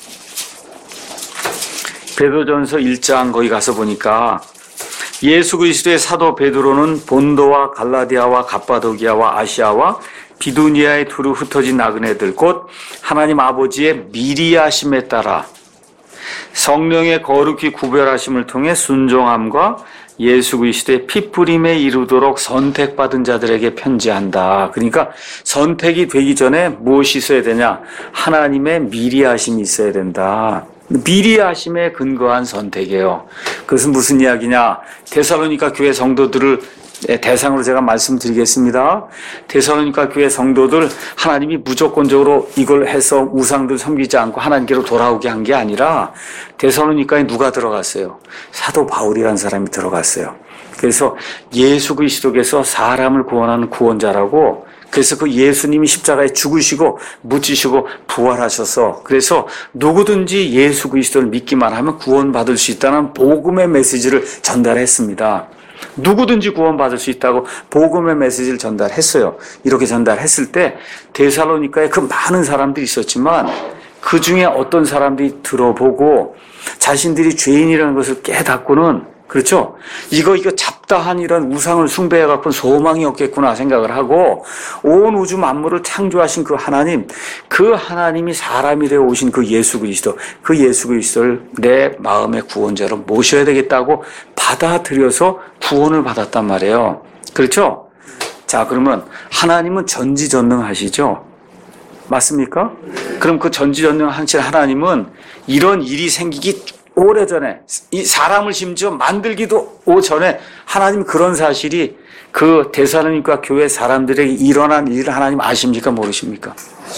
베드로전서 일 장 거기 가서 보니까 예수 그리스도의 사도 베드로는 본도와 갈라디아와 갑바도기아와 아시아와 비두니아에 두루 흩어진 나그네들 곧 하나님 아버지의 미리 하심에 따라 성령의 거룩히 구별하심을 통해 순종함과 예수 그리스도의 피뿌림에 이르도록 선택받은 자들에게 편지한다. 그러니까 선택이 되기 전에 무엇이 있어야 되냐? 하나님의 미리 하심이 있어야 된다. 미리 하심에 근거한 선택이에요. 그것은 무슨 이야기냐? 데살로니가 교회 성도들을 대상으로 제가 말씀드리겠습니다. 데살로니가 교회 성도들 하나님이 무조건적으로 이걸 해서 우상들 섬기지 않고 하나님께로 돌아오게 한 게 아니라 데살로니가에 누가 들어갔어요? 사도 바울이라는 사람이 들어갔어요. 그래서 예수 그리스도께서 사람을 구원하는 구원자라고, 그래서 그 예수님이 십자가에 죽으시고 묻히시고 부활하셔서, 그래서 누구든지 예수 그리스도를 믿기만 하면 구원받을 수 있다는 복음의 메시지를 전달했습니다. 누구든지 구원받을 수 있다고 복음의 메시지를 전달했어요. 이렇게 전달했을 때 데살로니가에 그 많은 사람들이 있었지만 그 중에 어떤 사람들이 들어보고 자신들이 죄인이라는 것을 깨닫고는, 그렇죠? 이거, 이거 잡다한 이런 우상을 숭배해갖고 소망이 없겠구나 생각을 하고, 온 우주 만물을 창조하신 그 하나님, 그 하나님이 사람이 되어 오신 그 예수 그리스도, 그 예수 그리스도를 내 마음의 구원자로 모셔야 되겠다고 받아들여서 구원을 받았단 말이에요. 그렇죠? 자, 그러면 하나님은 전지전능하시죠? 맞습니까? 그럼 그 전지전능하신 하나님은 이런 일이 생기기 오래전에, 이 사람을 심지어 만들기도 오전에 하나님 그런 사실이 그 데살로니가 교회 사람들에게 일어난 일을 하나님 아십니까? 모르십니까?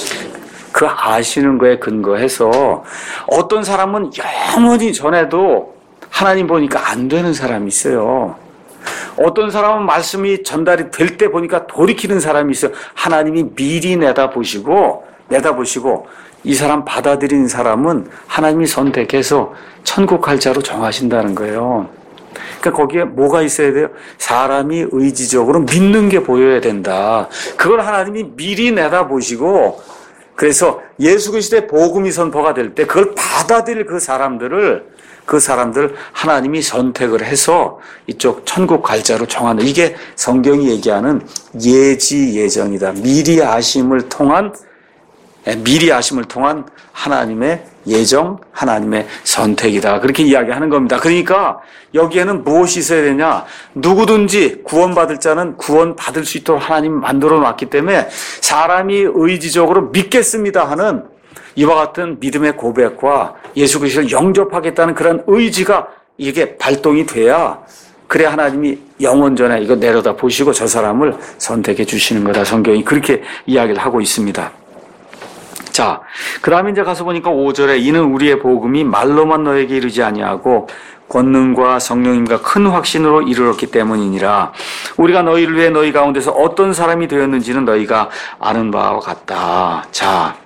그 아시는 거에 근거해서 어떤 사람은 영원히 전에도 하나님 보니까 안 되는 사람이 있어요. 어떤 사람은 말씀이 전달이 될 때 보니까 돌이키는 사람이 있어요. 하나님이 미리 내다보시고 내다보시고 이 사람 받아들이는 사람은 하나님이 선택해서 천국 갈 자로 정하신다는 거예요. 그러니까 거기에 뭐가 있어야 돼요? 사람이 의지적으로 믿는 게 보여야 된다. 그걸 하나님이 미리 내다보시고, 그래서 예수 그리스도의 복음이 선포가 될 때 그걸 받아들일 그 사람들을 그 사람들을 하나님이 선택을 해서 이쪽 천국 갈 자로 정하는, 이게 성경이 얘기하는 예지 예정이다. 미리 아심을 통한 미리 아심을 통한 하나님의 예정, 하나님의 선택이다. 그렇게 이야기하는 겁니다. 그러니까 여기에는 무엇이 있어야 되냐? 누구든지 구원받을 자는 구원받을 수 있도록 하나님이 만들어 놨기 때문에 사람이 의지적으로 믿겠습니다 하는 이와 같은 믿음의 고백과 예수 그리스도를 영접하겠다는 그런 의지가 이게 발동이 돼야, 그래 하나님이 영원전에 이거 내려다 보시고 저 사람을 선택해 주시는 거다. 성경이 그렇게 이야기를 하고 있습니다. 자, 그 다음에 이제 가서 보니까 오 절에 이는 우리의 복음이 말로만 너에게 이르지 아니하고 권능과 성령님과 큰 확신으로 이르렀기 때문이니라. 우리가 너희를 위해 너희 가운데서 어떤 사람이 되었는지는 너희가 아는 바와 같다. 자,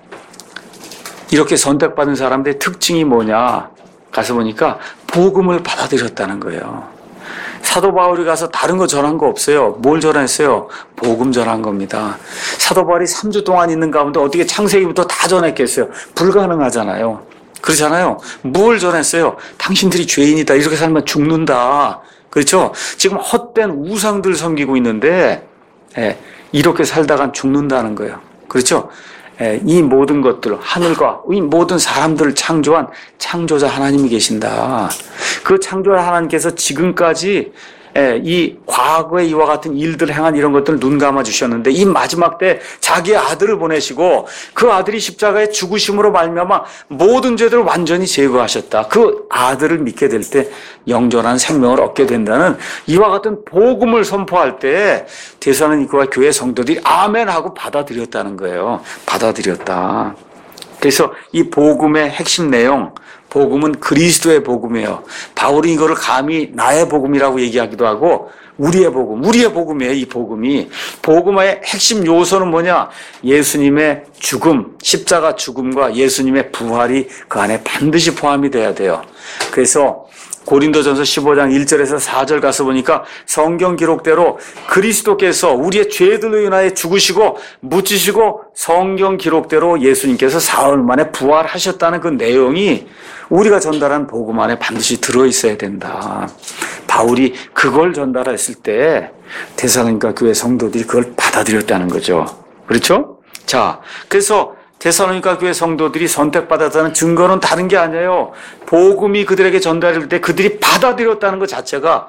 이렇게 선택받은 사람들의 특징이 뭐냐? 가서 보니까 복음을 받아들였다는 거예요. 사도 바울이 가서 다른 거 전한 거 없어요. 뭘 전했어요? 복음 전한 겁니다. 사도 바울이 삼 주 동안 있는 가운데 어떻게 창세기부터 다 전했겠어요? 불가능하잖아요. 그렇잖아요. 뭘 전했어요? 당신들이 죄인이다. 이렇게 살면 죽는다. 그렇죠? 지금 헛된 우상들 섬기고 있는데, 예, 이렇게 살다간 죽는다는 거예요. 그렇죠? 예, 이 모든 것들, 하늘과 이 모든 사람들을 창조한 창조자 하나님이 계신다. 그 창조자 하나님께서 지금까지 예, 이 과거에 이와 같은 일들 행한 이런 것들을 눈 감아 주셨는데, 이 마지막 때 자기의 아들을 보내시고 그 아들이 십자가에 죽으심으로 말미암아 모든 죄들을 완전히 제거하셨다. 그 아들을 믿게 될 때 영존한 생명을 얻게 된다는 이와 같은 복음을 선포할 때 데살로니가 교회 성도들이 아멘 하고 받아들였다는 거예요. 받아들였다. 그래서 이 복음의 핵심 내용, 복음은 그리스도의 복음이에요. 바울이 이거를 감히 나의 복음이라고 얘기하기도 하고, 우리의 복음, 우리의 복음이에요. 이 복음이. 복음의 핵심 요소는 뭐냐? 예수님의 죽음, 십자가 죽음과 예수님의 부활이 그 안에 반드시 포함이 돼야 돼요. 그래서 고린도전서 십오 장 일 절에서 사 절 가서 보니까 성경 기록대로 그리스도께서 우리의 죄들로 인하여 죽으시고 묻히시고 성경 기록대로 예수님께서 사흘 만에 부활하셨다는 그 내용이 우리가 전달한 복음 안에 반드시 들어있어야 된다. 바울이 그걸 전달했을 때 데살로니가 교회 성도들이 그걸 받아들였다는 거죠. 그렇죠? 자, 그래서 데살로니가 교회 성도들이 선택받았다는 증거는 다른 게 아니에요. 복음이 그들에게 전달될 때 그들이 받아들였다는 것 자체가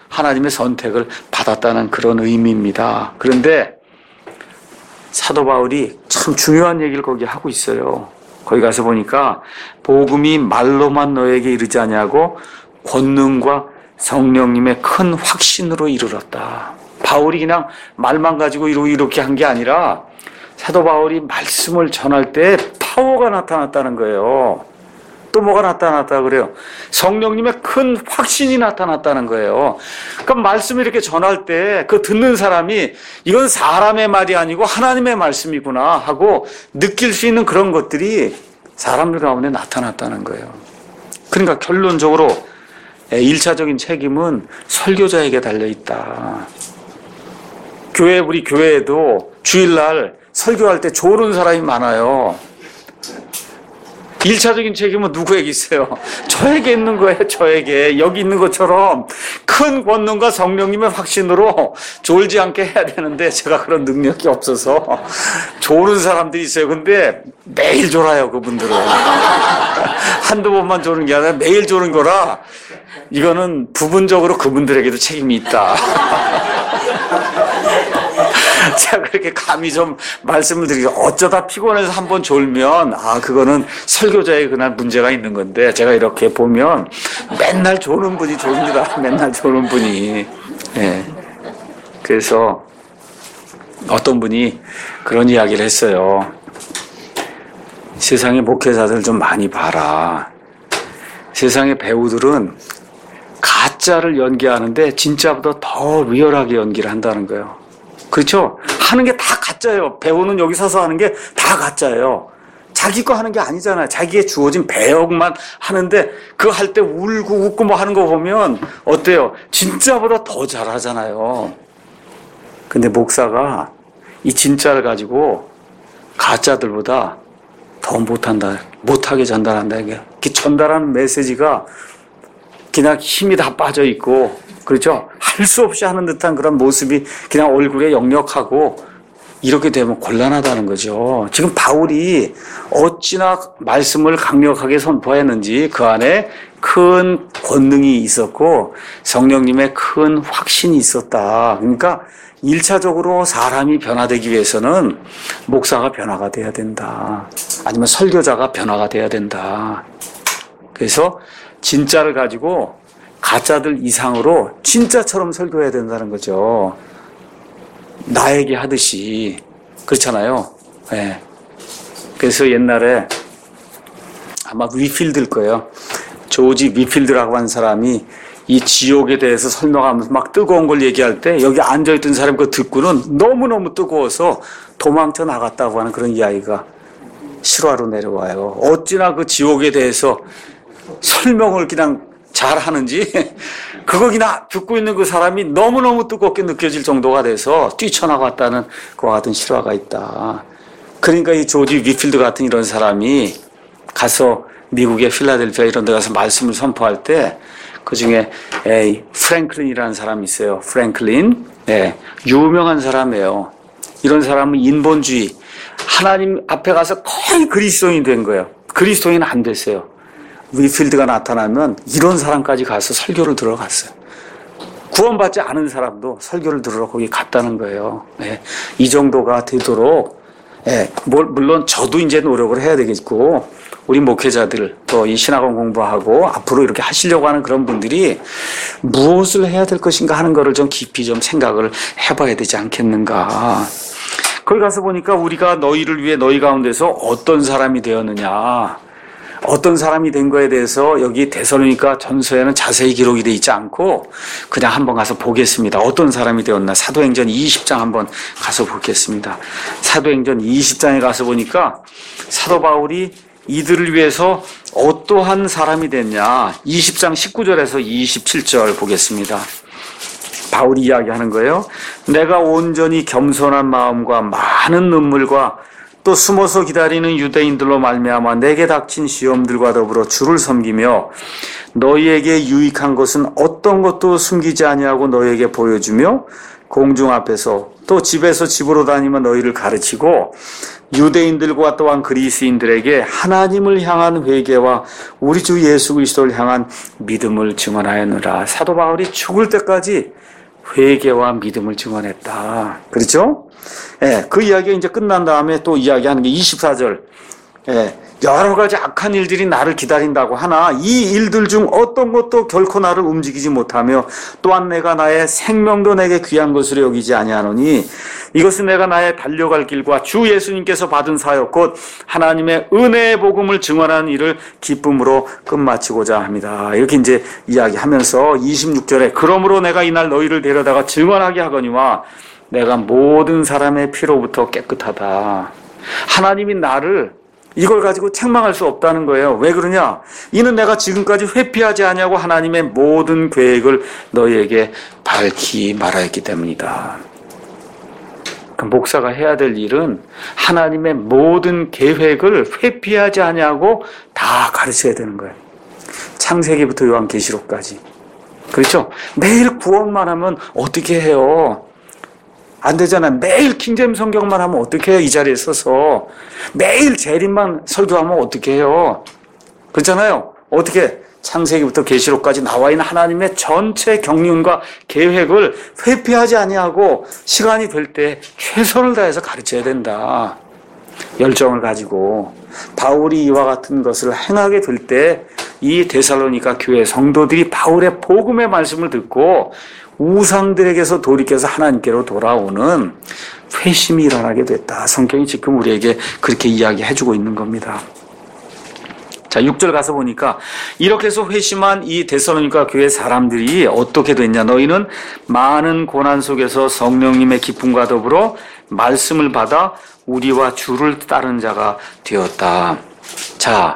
하나님의 선택을 받았다는 그런 의미입니다. 그런데 사도 바울이 참 중요한 얘기를 거기 하고 있어요. 거기 가서 보니까 복음이 말로만 너에게 이르지 아니하고 권능과 성령님의 큰 확신으로 이르렀다. 바울이 그냥 말만 가지고 이렇게 한 게 아니라 사도 바울이 말씀을 전할 때 파워가 나타났다는 거예요. 또 뭐가 나타났다 그래요? 성령님의 큰 확신이 나타났다는 거예요. 그러니까 말씀을 이렇게 전할 때 그 듣는 사람이 이건 사람의 말이 아니고 하나님의 말씀이구나 하고 느낄 수 있는 그런 것들이 사람들 가운데 나타났다는 거예요. 그러니까 결론적으로 일차적인 책임은 설교자에게 달려있다. 교회, 우리 교회에도 주일날 설교할 때 조르는 사람이 많아요. 일차적인 책임은 누구에게 있어요? 저에게 있는 거예요. 저에게. 여기 있는 것처럼 큰 권능과 성령님의 확신으로 졸지 않게 해야 되는데 제가 그런 능력이 없어서 조르는 사람들이 있어요. 근데 매일 졸아요. 그분들은. 한두 번만 조르는 게 아니라 매일 조르는 거라 이거는 부분적으로 그분들에게도 책임이 있다. 제가 그렇게 감히 좀 말씀을 드리죠. 어쩌다 피곤해서 한번 졸면 아 그거는 설교자의 그날 문제가 있는 건데 제가 이렇게 보면 맨날 조는 분이 졸립니다. 맨날 조는 분이. 네. 그래서 어떤 분이 그런 이야기를 했어요. 세상의 목회자들 좀 많이 봐라. 세상의 배우들은 가짜를 연기하는데 진짜보다 더 리얼하게 연기를 한다는 거예요. 그렇죠? 하는 게 다 가짜예요. 배우는 여기 서서 하는 게 다 가짜예요. 자기 거 하는 게 아니잖아요. 자기의 주어진 배역만 하는데 그거 할 때 울고 웃고 뭐 하는 거 보면 어때요? 진짜보다 더 잘하잖아요. 근데 목사가 이 진짜를 가지고 가짜들보다 더 못한다. 못하게 전달한다. 이게 전달하는 메시지가 그냥 힘이 다 빠져 있고 그렇죠? 할 수 없이 하는 듯한 그런 모습이 그냥 얼굴에 역력하고 이렇게 되면 곤란하다는 거죠. 지금 바울이 어찌나 말씀을 강력하게 선포했는지 그 안에 큰 권능이 있었고 성령님의 큰 확신이 있었다. 그러니까 일차적으로 사람이 변화되기 위해서는 목사가 변화가 돼야 된다. 아니면 설교자가 변화가 돼야 된다. 그래서 진짜를 가지고 가짜들 이상으로 진짜처럼 설교해야 된다는 거죠. 나에게 하듯이. 그렇잖아요. 네. 그래서 옛날에 아마 위필드일 거예요. 조지 위필드라고 한 사람이 이 지옥에 대해서 설명하면서 막 뜨거운 걸 얘기할 때 여기 앉아있던 사람이 그거 듣고는 너무너무 뜨거워서 도망쳐 나갔다고 하는 그런 이야기가 실화로 내려와요. 어찌나 그 지옥에 대해서 설명을 그냥 잘 하는지 그거 그냥 듣고 있는 그 사람이 너무너무 뜨겁게 느껴질 정도가 돼서 뛰쳐나갔다는 그와 같은 실화가 있다. 그러니까 이 조지 위필드 같은 이런 사람이 가서 미국의 필라델피아 이런 데 가서 말씀을 선포할 때 그중에 에이, 프랭클린이라는 사람이 있어요. 프랭클린. 네, 유명한 사람이에요. 이런 사람은 인본주의. 하나님 앞에 가서 거의 그리스도인이 된 거예요. 그리스도인은 안 됐어요. 위필드가 나타나면 이런 사람까지 가서 설교를 들으러 갔어요. 구원받지 않은 사람도 설교를 들으러 거기 갔다는 거예요. 네, 이 정도가 되도록 네, 물론 저도 이제 노력을 해야 되겠고 우리 목회자들 또 이 신학원 공부하고 앞으로 이렇게 하시려고 하는 그런 분들이 무엇을 해야 될 것인가 하는 거를 좀 깊이 좀 생각을 해봐야 되지 않겠는가. 거기 가서 보니까 우리가 너희를 위해 너희 가운데서 어떤 사람이 되었느냐, 어떤 사람이 된 거에 대해서 여기 데살로니가 전서에는 자세히 기록이 되어 있지 않고 그냥 한번 가서 보겠습니다. 어떤 사람이 되었나. 사도행전 이십 장 한번 가서 보겠습니다. 사도행전 이십 장에 가서 보니까 사도 바울이 이들을 위해서 어떠한 사람이 됐냐. 이십 장 십구 절에서 이십칠 절 보겠습니다. 바울이 이야기하는 거예요. 내가 온전히 겸손한 마음과 많은 눈물과 또 숨어서 기다리는 유대인들로 말미암아 내게 닥친 시험들과 더불어 주를 섬기며 너희에게 유익한 것은 어떤 것도 숨기지 아니하고 너희에게 보여주며 공중 앞에서 또 집에서 집으로 다니며 너희를 가르치고 유대인들과 또한 그리스인들에게 하나님을 향한 회개와 우리 주 예수 그리스도를 향한 믿음을 증언하였느라. 사도 바울이 죽을 때까지 회개와 믿음을 증언했다. 그렇죠? 예, 그 이야기가 이제 끝난 다음에 또 이야기하는 게 이십사 절. 예, 여러 가지 악한 일들이 나를 기다린다고 하나 이 일들 중 어떤 것도 결코 나를 움직이지 못하며 또한 내가 나의 생명도 내게 귀한 것으로 여기지 아니하노니 이것은 내가 나의 달려갈 길과 주 예수님께서 받은 사역 곧 하나님의 은혜의 복음을 증언하는 일을 기쁨으로 끝마치고자 합니다. 이렇게 이제 이야기하면서 이십육 절에 그러므로 내가 이날 너희를 데려다가 증언하게 하거니와 내가 모든 사람의 피로부터 깨끗하다. 하나님이 나를 이걸 가지고 책망할 수 없다는 거예요. 왜 그러냐? 이는 내가 지금까지 회피하지 아니하고 하나님의 모든 계획을 너희에게 밝히 말하였기 때문이다. 그러니까 목사가 해야 될 일은 하나님의 모든 계획을 회피하지 아니하고 다 가르쳐야 되는 거예요. 창세기부터 요한계시록까지. 그렇죠? 매일 구원만 하면 어떻게 해요? 안 되잖아요. 매일 킹제임 성경만 하면 어떻게 해요? 이 자리에 서서. 매일 재림만 설교하면 어떻게 해요? 그렇잖아요. 어떻게 창세기부터 계시록까지 나와 있는 하나님의 전체 경륜과 계획을 회피하지 아니하고 시간이 될 때 최선을 다해서 가르쳐야 된다. 열정을 가지고 바울이 이와 같은 것을 행하게 될 때 이 데살로니가 교회 성도들이 바울의 복음의 말씀을 듣고 우상들에게서 돌이켜서 하나님께로 돌아오는 회심이 일어나게 됐다. 성경이 지금 우리에게 그렇게 이야기해주고 있는 겁니다. 자, 육 절 가서 보니까 이렇게 해서 회심한 이 데살로니가 교회 사람들이 어떻게 됐냐. 너희는 많은 고난 속에서 성령님의 기쁨과 더불어 말씀을 받아 우리와 주를 따른 자가 되었다. 자,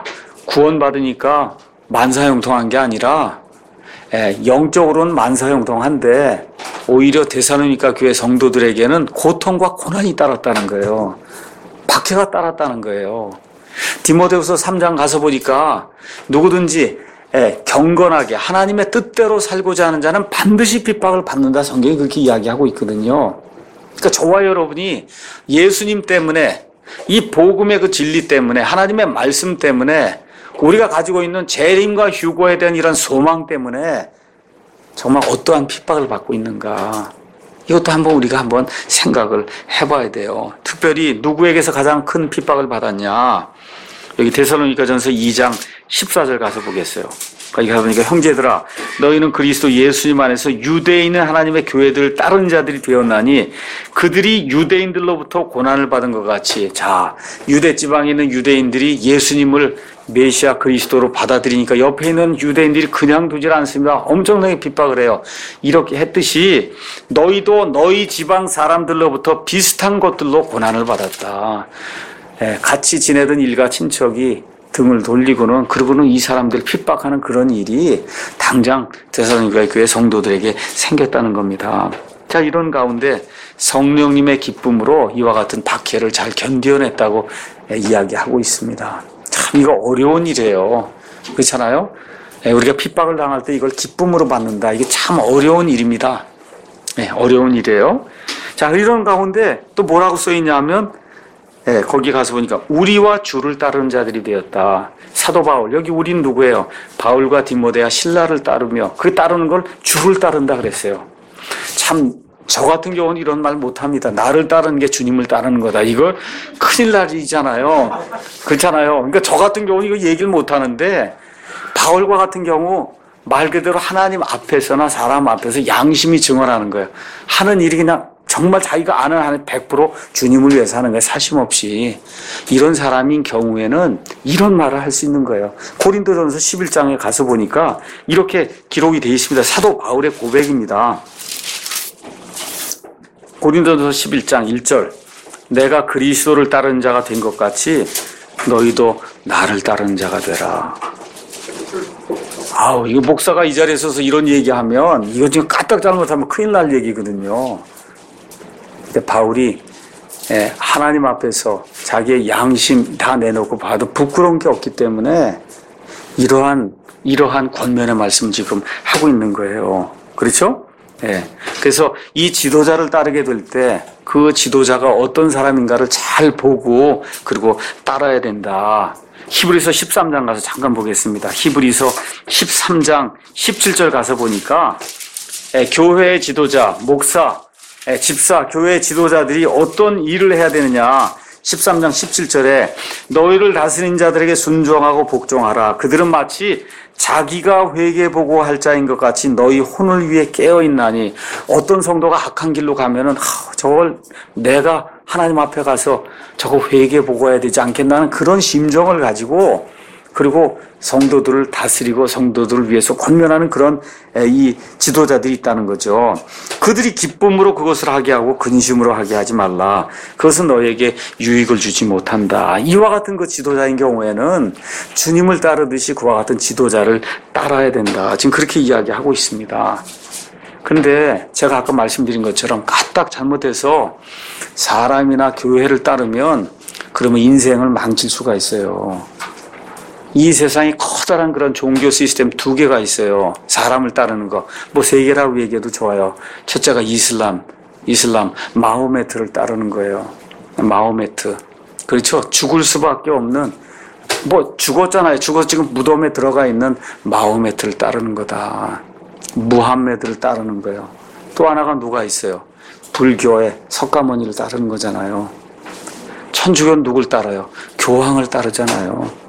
구원받으니까 만사형통한 게 아니라 예, 영적으로는 만사형통한데 오히려 데살로니가 교회 성도들에게는 고통과 고난이 따랐다는 거예요. 박해가 따랐다는 거예요. 디모데후서 삼 장 가서 보니까 누구든지 예, 경건하게 하나님의 뜻대로 살고자 하는 자는 반드시 핍박을 받는다. 성경이 그렇게 이야기하고 있거든요. 그러니까 저와 여러분이 예수님 때문에 이 복음의 그 진리 때문에 하나님의 말씀 때문에 우리가 가지고 있는 재림과 휴거에 대한 이런 소망 때문에 정말 어떠한 핍박을 받고 있는가. 이것도 한번 우리가 한번 생각을 해봐야 돼요. 특별히 누구에게서 가장 큰 핍박을 받았냐. 여기 데살로니가전서 이 장 십사 절 가서 보겠어요. 거기 가보니까 형제들아 너희는 그리스도 예수님 안에서 유대에 있는 하나님의 교회들 다른 자들이 되었나니 그들이 유대인들로부터 고난을 받은 것 같이. 자, 유대 지방에 있는 유대인들이 예수님을 메시아 그리스도로 받아들이니까 옆에 있는 유대인들이 그냥 두질 않습니다. 엄청나게 핍박을 해요. 이렇게 했듯이 너희도 너희 지방 사람들로부터 비슷한 것들로 고난을 받았다. 예, 같이 지내던 일가 친척이 등을 돌리고는 그러고는 이 사람들 핍박하는 그런 일이 당장 데살로니가 교회 성도들에게 생겼다는 겁니다. 자, 이런 가운데 성령님의 기쁨으로 이와 같은 박해를 잘 견뎌냈다고 이야기하고 있습니다. 참 이거 어려운 일이에요. 그렇잖아요? 우리가 핍박을 당할 때 이걸 기쁨으로 받는다. 이게 참 어려운 일입니다. 네, 어려운 일이에요. 자, 이런 가운데 또 뭐라고 써있냐면 네, 거기 가서 보니까 우리와 주를 따르는 자들이 되었다. 사도 바울, 여기 우린 누구예요? 바울과 디모데와 신라를 따르며 그 따르는 걸 주를 따른다 그랬어요. 참 저 같은 경우는 이런 말 못합니다. 나를 따르는 게 주님을 따르는 거다. 이걸 큰일 날이잖아요. 그렇잖아요. 그러니까 저 같은 경우는 이거 얘기를 못하는데 바울과 같은 경우 말 그대로 하나님 앞에서나 사람 앞에서 양심이 증언하는 거예요. 하는 일이 그냥 정말 자기가 아는 한 백 퍼센트 주님을 위해서 하는 거예요. 사심 없이. 이런 사람인 경우에는 이런 말을 할 수 있는 거예요. 고린도전서 십일 장에 가서 보니까 이렇게 기록이 되어 있습니다. 사도 바울의 고백입니다. 고린도전서 십일 장 일 절 내가 그리스도를 따르는 자가 된 것 같이 너희도 나를 따르는 자가 되라. 아우, 이거 목사가 이 자리에 서서 이런 얘기하면 이거 지금 까딱 잘못하면 큰일 날 얘기거든요. 근데 바울이 하나님 앞에서 자기의 양심 다 내놓고 봐도 부끄러운 게 없기 때문에 이러한 이러한 권면의 말씀 지금 하고 있는 거예요. 그렇죠? 예. 그래서 이 지도자를 따르게 될 때 그 지도자가 어떤 사람인가를 잘 보고 그리고 따라야 된다. 히브리서 십삼 장 가서 잠깐 보겠습니다. 히브리서 십삼 장 십칠 절 가서 보니까 예, 교회의 지도자, 목사, 예, 집사, 교회의 지도자들이 어떤 일을 해야 되느냐. 십삼 장 십칠 절에 너희를 다스린 자들에게 순종하고 복종하라. 그들은 마치 자기가 회개보고 할 자인 것 같이 너희 혼을 위해 깨어있나니. 어떤 성도가 악한 길로 가면은 하, 저걸 내가 하나님 앞에 가서 저거 회개보고 해야 되지 않겠나는 그런 심정을 가지고 그리고 성도들을 다스리고 성도들을 위해서 권면하는 그런 이 지도자들이 있다는 거죠. 그들이 기쁨으로 그것을 하게 하고 근심으로 하게 하지 말라. 그것은 너에게 유익을 주지 못한다. 이와 같은 그 지도자인 경우에는 주님을 따르듯이 그와 같은 지도자를 따라야 된다. 지금 그렇게 이야기하고 있습니다. 그런데 제가 아까 말씀드린 것처럼 까딱 잘못해서 사람이나 교회를 따르면 그러면 인생을 망칠 수가 있어요. 이 세상에 커다란 그런 종교 시스템 두 개가 있어요. 사람을 따르는 거. 뭐 세 개라고 얘기해도 좋아요. 첫째가 이슬람, 이슬람, 마호메트를 따르는 거예요. 마호메트. 그렇죠. 죽을 수밖에 없는, 뭐 죽었잖아요. 죽어서 지금 무덤에 들어가 있는 마호메트를 따르는 거다. 무함메드를 따르는 거예요. 또 하나가 누가 있어요? 불교의 석가모니를 따르는 거잖아요. 천주교는 누굴 따라요? 교황을 따르잖아요.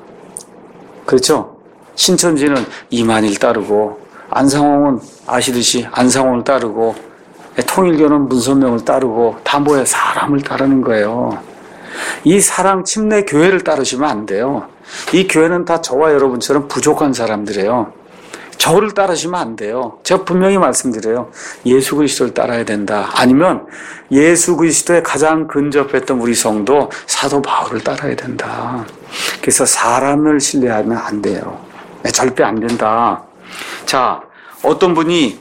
그렇죠? 신천지는 이만희를 따르고 안상홍은 아시듯이 안상홍을 따르고 통일교는 문선명을 따르고 다 뭐예요? 사람을 따르는 거예요. 이 사랑 침례 교회를 따르시면 안 돼요. 이 교회는 다 저와 여러분처럼 부족한 사람들이에요. 저를 따르시면 안 돼요. 제가 분명히 말씀드려요. 예수 그리스도를 따라야 된다. 아니면 예수 그리스도에 가장 근접했던 우리 성도 사도 바울을 따라야 된다. 그래서 사람을 신뢰하면 안 돼요. 절대 안 된다. 자, 어떤 분이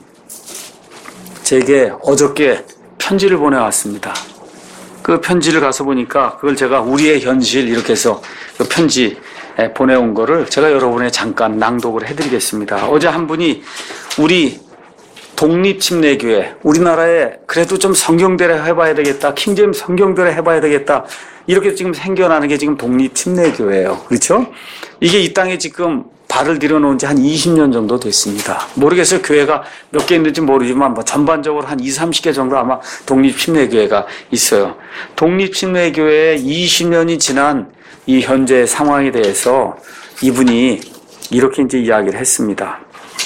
제게 어저께 편지를 보내왔습니다. 그 편지를 가서 보니까 그걸 제가 우리의 현실 이렇게 해서 그 편지 보내온 거를 제가 여러분에 잠깐 낭독을 해드리겠습니다. 어제 한 분이 우리 독립침례교회, 우리나라에 그래도 좀 성경대로 해봐야 되겠다, 킹제임스 성경대로 해봐야 되겠다, 이렇게 지금 생겨나는 게 지금 독립침례교회예요. 그렇죠? 이게 이 땅에 지금 발을 들여놓은 지 한 이십 년 정도 됐습니다. 모르겠어요. 교회가 몇 개 있는지 모르지만 뭐 전반적으로 한 이십, 삼십 개 정도 아마 독립침례교회가 있어요. 독립침례교회에 이십 년이 지난 이 현재 상황에 대해서 이분이 이렇게 이제 이야기를 했습니다.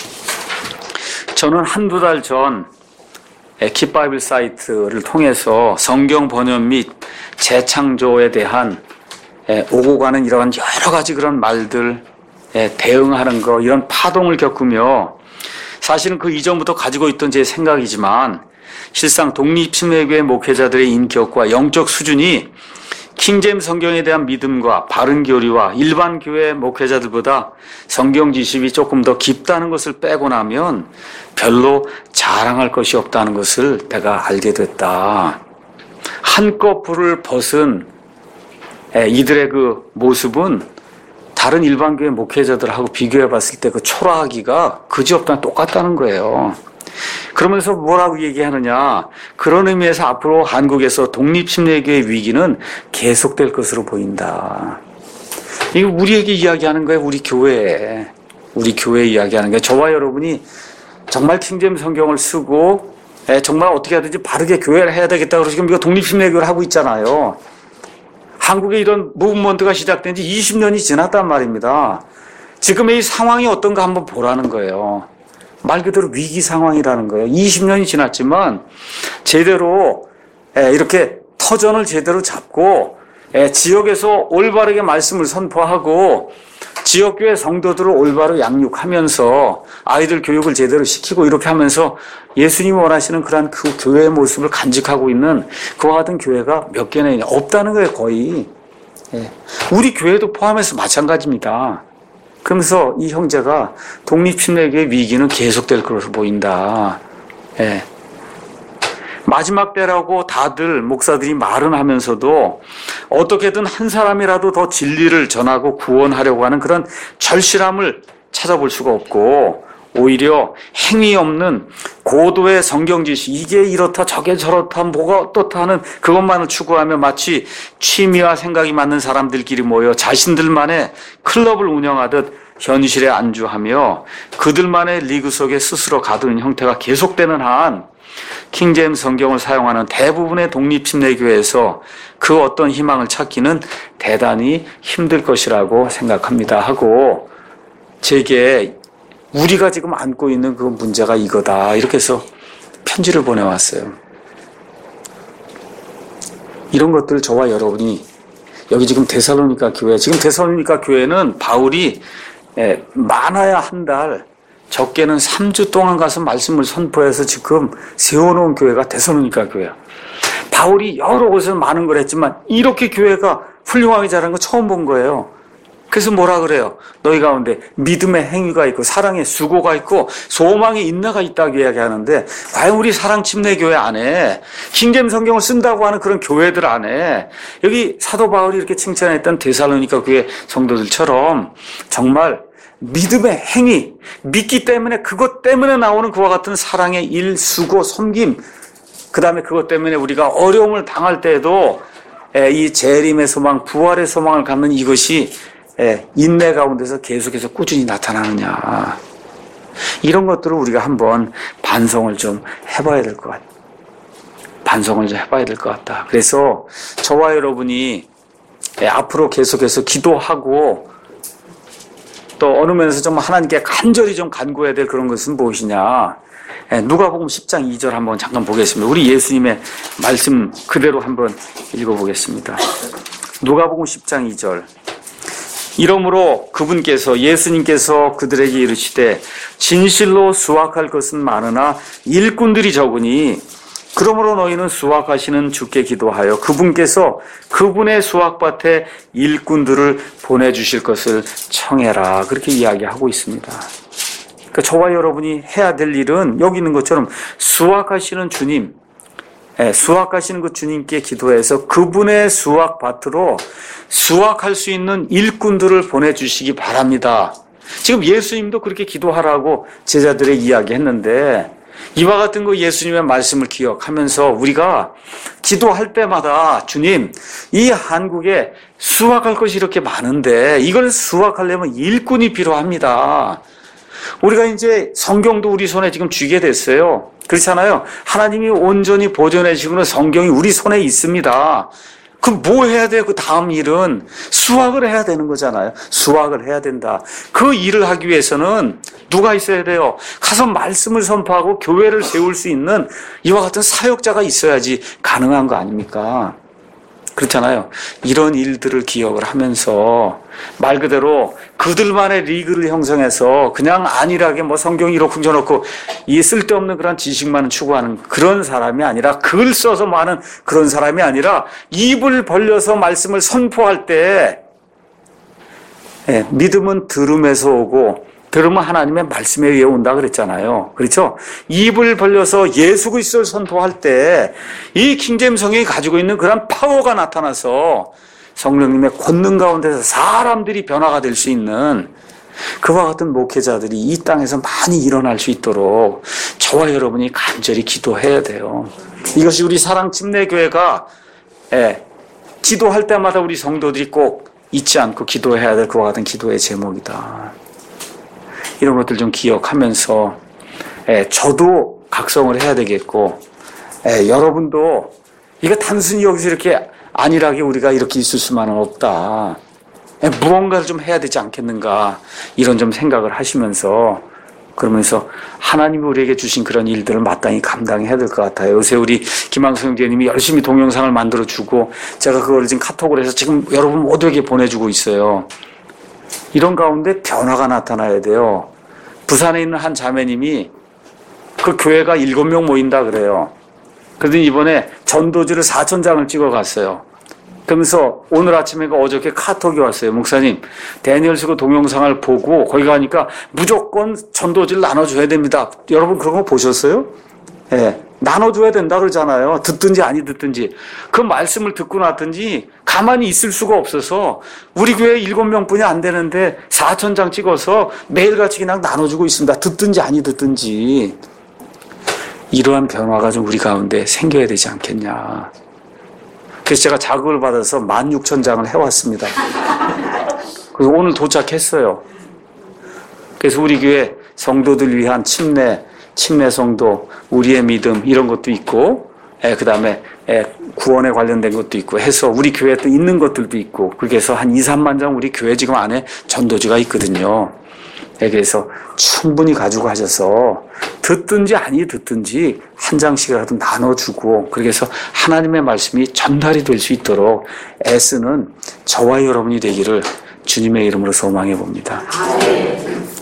저는 한두 달 전 킵바이블 사이트를 통해서 성경 번역 및 재창조에 대한 오고 가는 이러한 여러 가지 그런 말들 대응하는 거, 이런 파동을 겪으며 사실은 그 이전부터 가지고 있던 제 생각이지만 실상 독립침례교회 목회자들의 인격과 영적 수준이 킹제임스 성경에 대한 믿음과 바른 교리와 일반 교회 목회자들보다 성경 지식이 조금 더 깊다는 것을 빼고 나면 별로 자랑할 것이 없다는 것을 내가 알게 됐다. 한꺼풀을 벗은 이들의 그 모습은 다른 일반 교회 목회자들하고 비교해 봤을 때 그 초라하기가 그지없다 똑같다는 거예요. 그러면서 뭐라고 얘기하느냐. 그런 의미에서 앞으로 한국에서 독립침례교의 위기는 계속될 것으로 보인다. 이거 우리에게 이야기하는 거예요. 우리 교회에. 우리 교회에 이야기하는 거예요. 저와 여러분이 정말 킹제임스 성경을 쓰고 정말 어떻게 하든지 바르게 교회를 해야 되겠다. 그래서 지금 우리가 독립침례교를 하고 있잖아요. 한국에 이런 무브먼트가 시작된 지 이십 년이 지났단 말입니다. 지금의 이 상황이 어떤가 한번 보라는 거예요. 말 그대로 위기 상황이라는 거예요. 이십 년이 지났지만 제대로 이렇게 터전을 제대로 잡고 지역에서 올바르게 말씀을 선포하고 지역교회 성도들을 올바로 양육하면서 아이들 교육을 제대로 시키고 이렇게 하면서 예수님이 원하시는 그런 그 교회의 모습을 간직하고 있는 그와 같은 교회가 몇 개나 있냐. 없다는 거예요, 거의. 우리 교회도 포함해서 마찬가지입니다. 그러면서 이 형제가 독립침례교의 위기는 계속될 것으로 보인다. 예. 마지막 때라고 다들 목사들이 말은 하면서도 어떻게든 한 사람이라도 더 진리를 전하고 구원하려고 하는 그런 절실함을 찾아볼 수가 없고 오히려 행위 없는 고도의 성경 지식, 이게 이렇다 저게 저렇다 뭐가 어떻다 하는 그것만을 추구하며 마치 취미와 생각이 맞는 사람들끼리 모여 자신들만의 클럽을 운영하듯 현실에 안주하며 그들만의 리그 속에 스스로 가두는 형태가 계속되는 한 킹제임스 성경을 사용하는 대부분의 독립침례교회에서 그 어떤 희망을 찾기는 대단히 힘들 것이라고 생각합니다 하고, 제게 우리가 지금 안고 있는 그 문제가 이거다 이렇게 해서 편지를 보내왔어요. 이런 것들 저와 여러분이 여기 지금 데살로니가 교회, 지금 데살로니가 교회는 바울이 많아야 한 달, 적게는 삼 주 동안 가서 말씀을 선포해서 지금 세워놓은 교회가 데살로니가 교회야. 바울이 여러 곳에서 많은 걸 했지만 이렇게 교회가 훌륭하게 자란 거 처음 본 거예요. 그래서 뭐라 그래요? 너희 가운데 믿음의 행위가 있고 사랑의 수고가 있고 소망의 인내가 있다고 이야기하는데, 과연 우리 사랑침례교회 안에 킹제임스 성경을 쓴다고 하는 그런 교회들 안에 여기 사도 바울이 이렇게 칭찬했던 데살로니가 교회 성도들처럼 정말 믿음의 행위, 믿기 때문에 그것 때문에 나오는 그와 같은 사랑의 일, 수고, 섬김, 그 다음에 그것 때문에 우리가 어려움을 당할 때에도 이 재림의 소망, 부활의 소망을 갖는 이것이 인내 가운데서 계속해서 꾸준히 나타나느냐, 이런 것들을 우리가 한번 반성을 좀 해봐야 될 것 같다. 반성을 좀 해봐야 될 것 같다. 그래서 저와 여러분이 앞으로 계속해서 기도하고 또 어느 면에서 좀 하나님께 간절히 좀 간구해야 될 그런 것은 무엇이냐. 누가복음 십 장 이 절 한번 잠깐 보겠습니다. 우리 예수님의 말씀 그대로 한번 읽어보겠습니다. 누가복음 십 장 이 절. 이러므로 그분께서, 예수님께서 그들에게 이르시되 진실로 수확할 것은 많으나 일꾼들이 적으니 그러므로 너희는 수확하시는 주께 기도하여 그분께서 그분의 수확밭에 일꾼들을 보내주실 것을 청해라. 그렇게 이야기하고 있습니다. 그러니까 저와 여러분이 해야 될 일은 여기 있는 것처럼 수확하시는 주님, 수확하시는 그 주님께 기도해서 그분의 수확밭으로 수확할 수 있는 일꾼들을 보내주시기 바랍니다. 지금 예수님도 그렇게 기도하라고 제자들에게 이야기했는데, 이와 같은 거 예수님의 말씀을 기억하면서 우리가 기도할 때마다 주님, 이 한국에 수확할 것이 이렇게 많은데 이걸 수확하려면 일꾼이 필요합니다. 우리가 이제 성경도 우리 손에 지금 쥐게 됐어요. 그렇잖아요. 하나님이 온전히 보존해 주시고는 성경이 우리 손에 있습니다. 그럼 뭐 해야 돼요? 그 다음 일은 수확을 해야 되는 거잖아요. 수확을 해야 된다. 그 일을 하기 위해서는 누가 있어야 돼요? 가서 말씀을 선포하고 교회를 세울 수 있는 이와 같은 사역자가 있어야지 가능한 거 아닙니까? 그렇잖아요. 이런 일들을 기억을 하면서 말 그대로 그들만의 리그를 형성해서 그냥 안일하게 뭐 성경 이렇게 져놓고 이 쓸데없는 그런 지식만을 추구하는 그런 사람이 아니라, 글 써서 많은 그런 사람이 아니라 입을 벌려서 말씀을 선포할 때, 예, 믿음은 들음에서 오고 들으면 하나님의 말씀에 의해 온다 그랬잖아요. 그렇죠? 입을 벌려서 예수 그리스도를 선포할 때 이 킹제임스 성경이 가지고 있는 그런 파워가 나타나서 성령님의 권능 가운데서 사람들이 변화가 될 수 있는 그와 같은 목회자들이 이 땅에서 많이 일어날 수 있도록 저와 여러분이 간절히 기도해야 돼요. 이것이 우리 사랑침례교회가 예, 기도할 때마다 우리 성도들이 꼭 잊지 않고 기도해야 될 그와 같은 기도의 제목이다. 이런 것들 좀 기억하면서 예, 저도 각성을 해야 되겠고, 예, 여러분도 이거 단순히 여기서 이렇게 안일하게 우리가 이렇게 있을 수만은 없다. 예, 무언가를 좀 해야 되지 않겠는가, 이런 좀 생각을 하시면서, 그러면서 하나님이 우리에게 주신 그런 일들을 마땅히 감당해야 될 것 같아요. 요새 우리 김항성 형제님이 열심히 동영상을 만들어주고 제가 그걸 지금 카톡으로 해서 지금 여러분 모두에게 보내주고 있어요. 이런 가운데 변화가 나타나야 돼요. 부산에 있는 한 자매님이 그 교회가 일곱 명 모인다 그래요. 그러더니 이번에 전도지를 사천 장을 찍어 갔어요. 그러면서 오늘 아침에 어저께 카톡이 왔어요. 목사님, 데니엘스고 동영상을 보고 거기 가니까 무조건 전도지를 나눠줘야 됩니다. 여러분 그런 거 보셨어요? 예. 네. 나눠줘야 된다 그러잖아요. 듣든지 아니 듣든지. 그 말씀을 듣고 났든지 가만히 있을 수가 없어서 우리 교회 일곱 명뿐이 안 되는데 사천 장 찍어서 매일같이 그냥 나눠주고 있습니다. 듣든지 아니 듣든지. 이러한 변화가 좀 우리 가운데 생겨야 되지 않겠냐. 그래서 제가 자극을 받아서 만 육천 장을 해왔습니다. 그래서 오늘 도착했어요. 그래서 우리 교회 성도들 위한 침례, 침례 성도, 우리의 믿음 이런 것도 있고, 그 다음에 구원에 관련된 것도 있고 해서 우리 교회에 또 있는 것들도 있고, 그렇게 해서 한 이, 삼만 장 우리 교회 지금 안에 전도지가 있거든요. 그래서 충분히 가지고 하셔서 듣든지 아니 듣든지 한 장씩이라도 나눠주고, 그렇게 해서 하나님의 말씀이 전달이 될 수 있도록 애쓰는 저와 여러분이 되기를 주님의 이름으로 소망해 봅니다.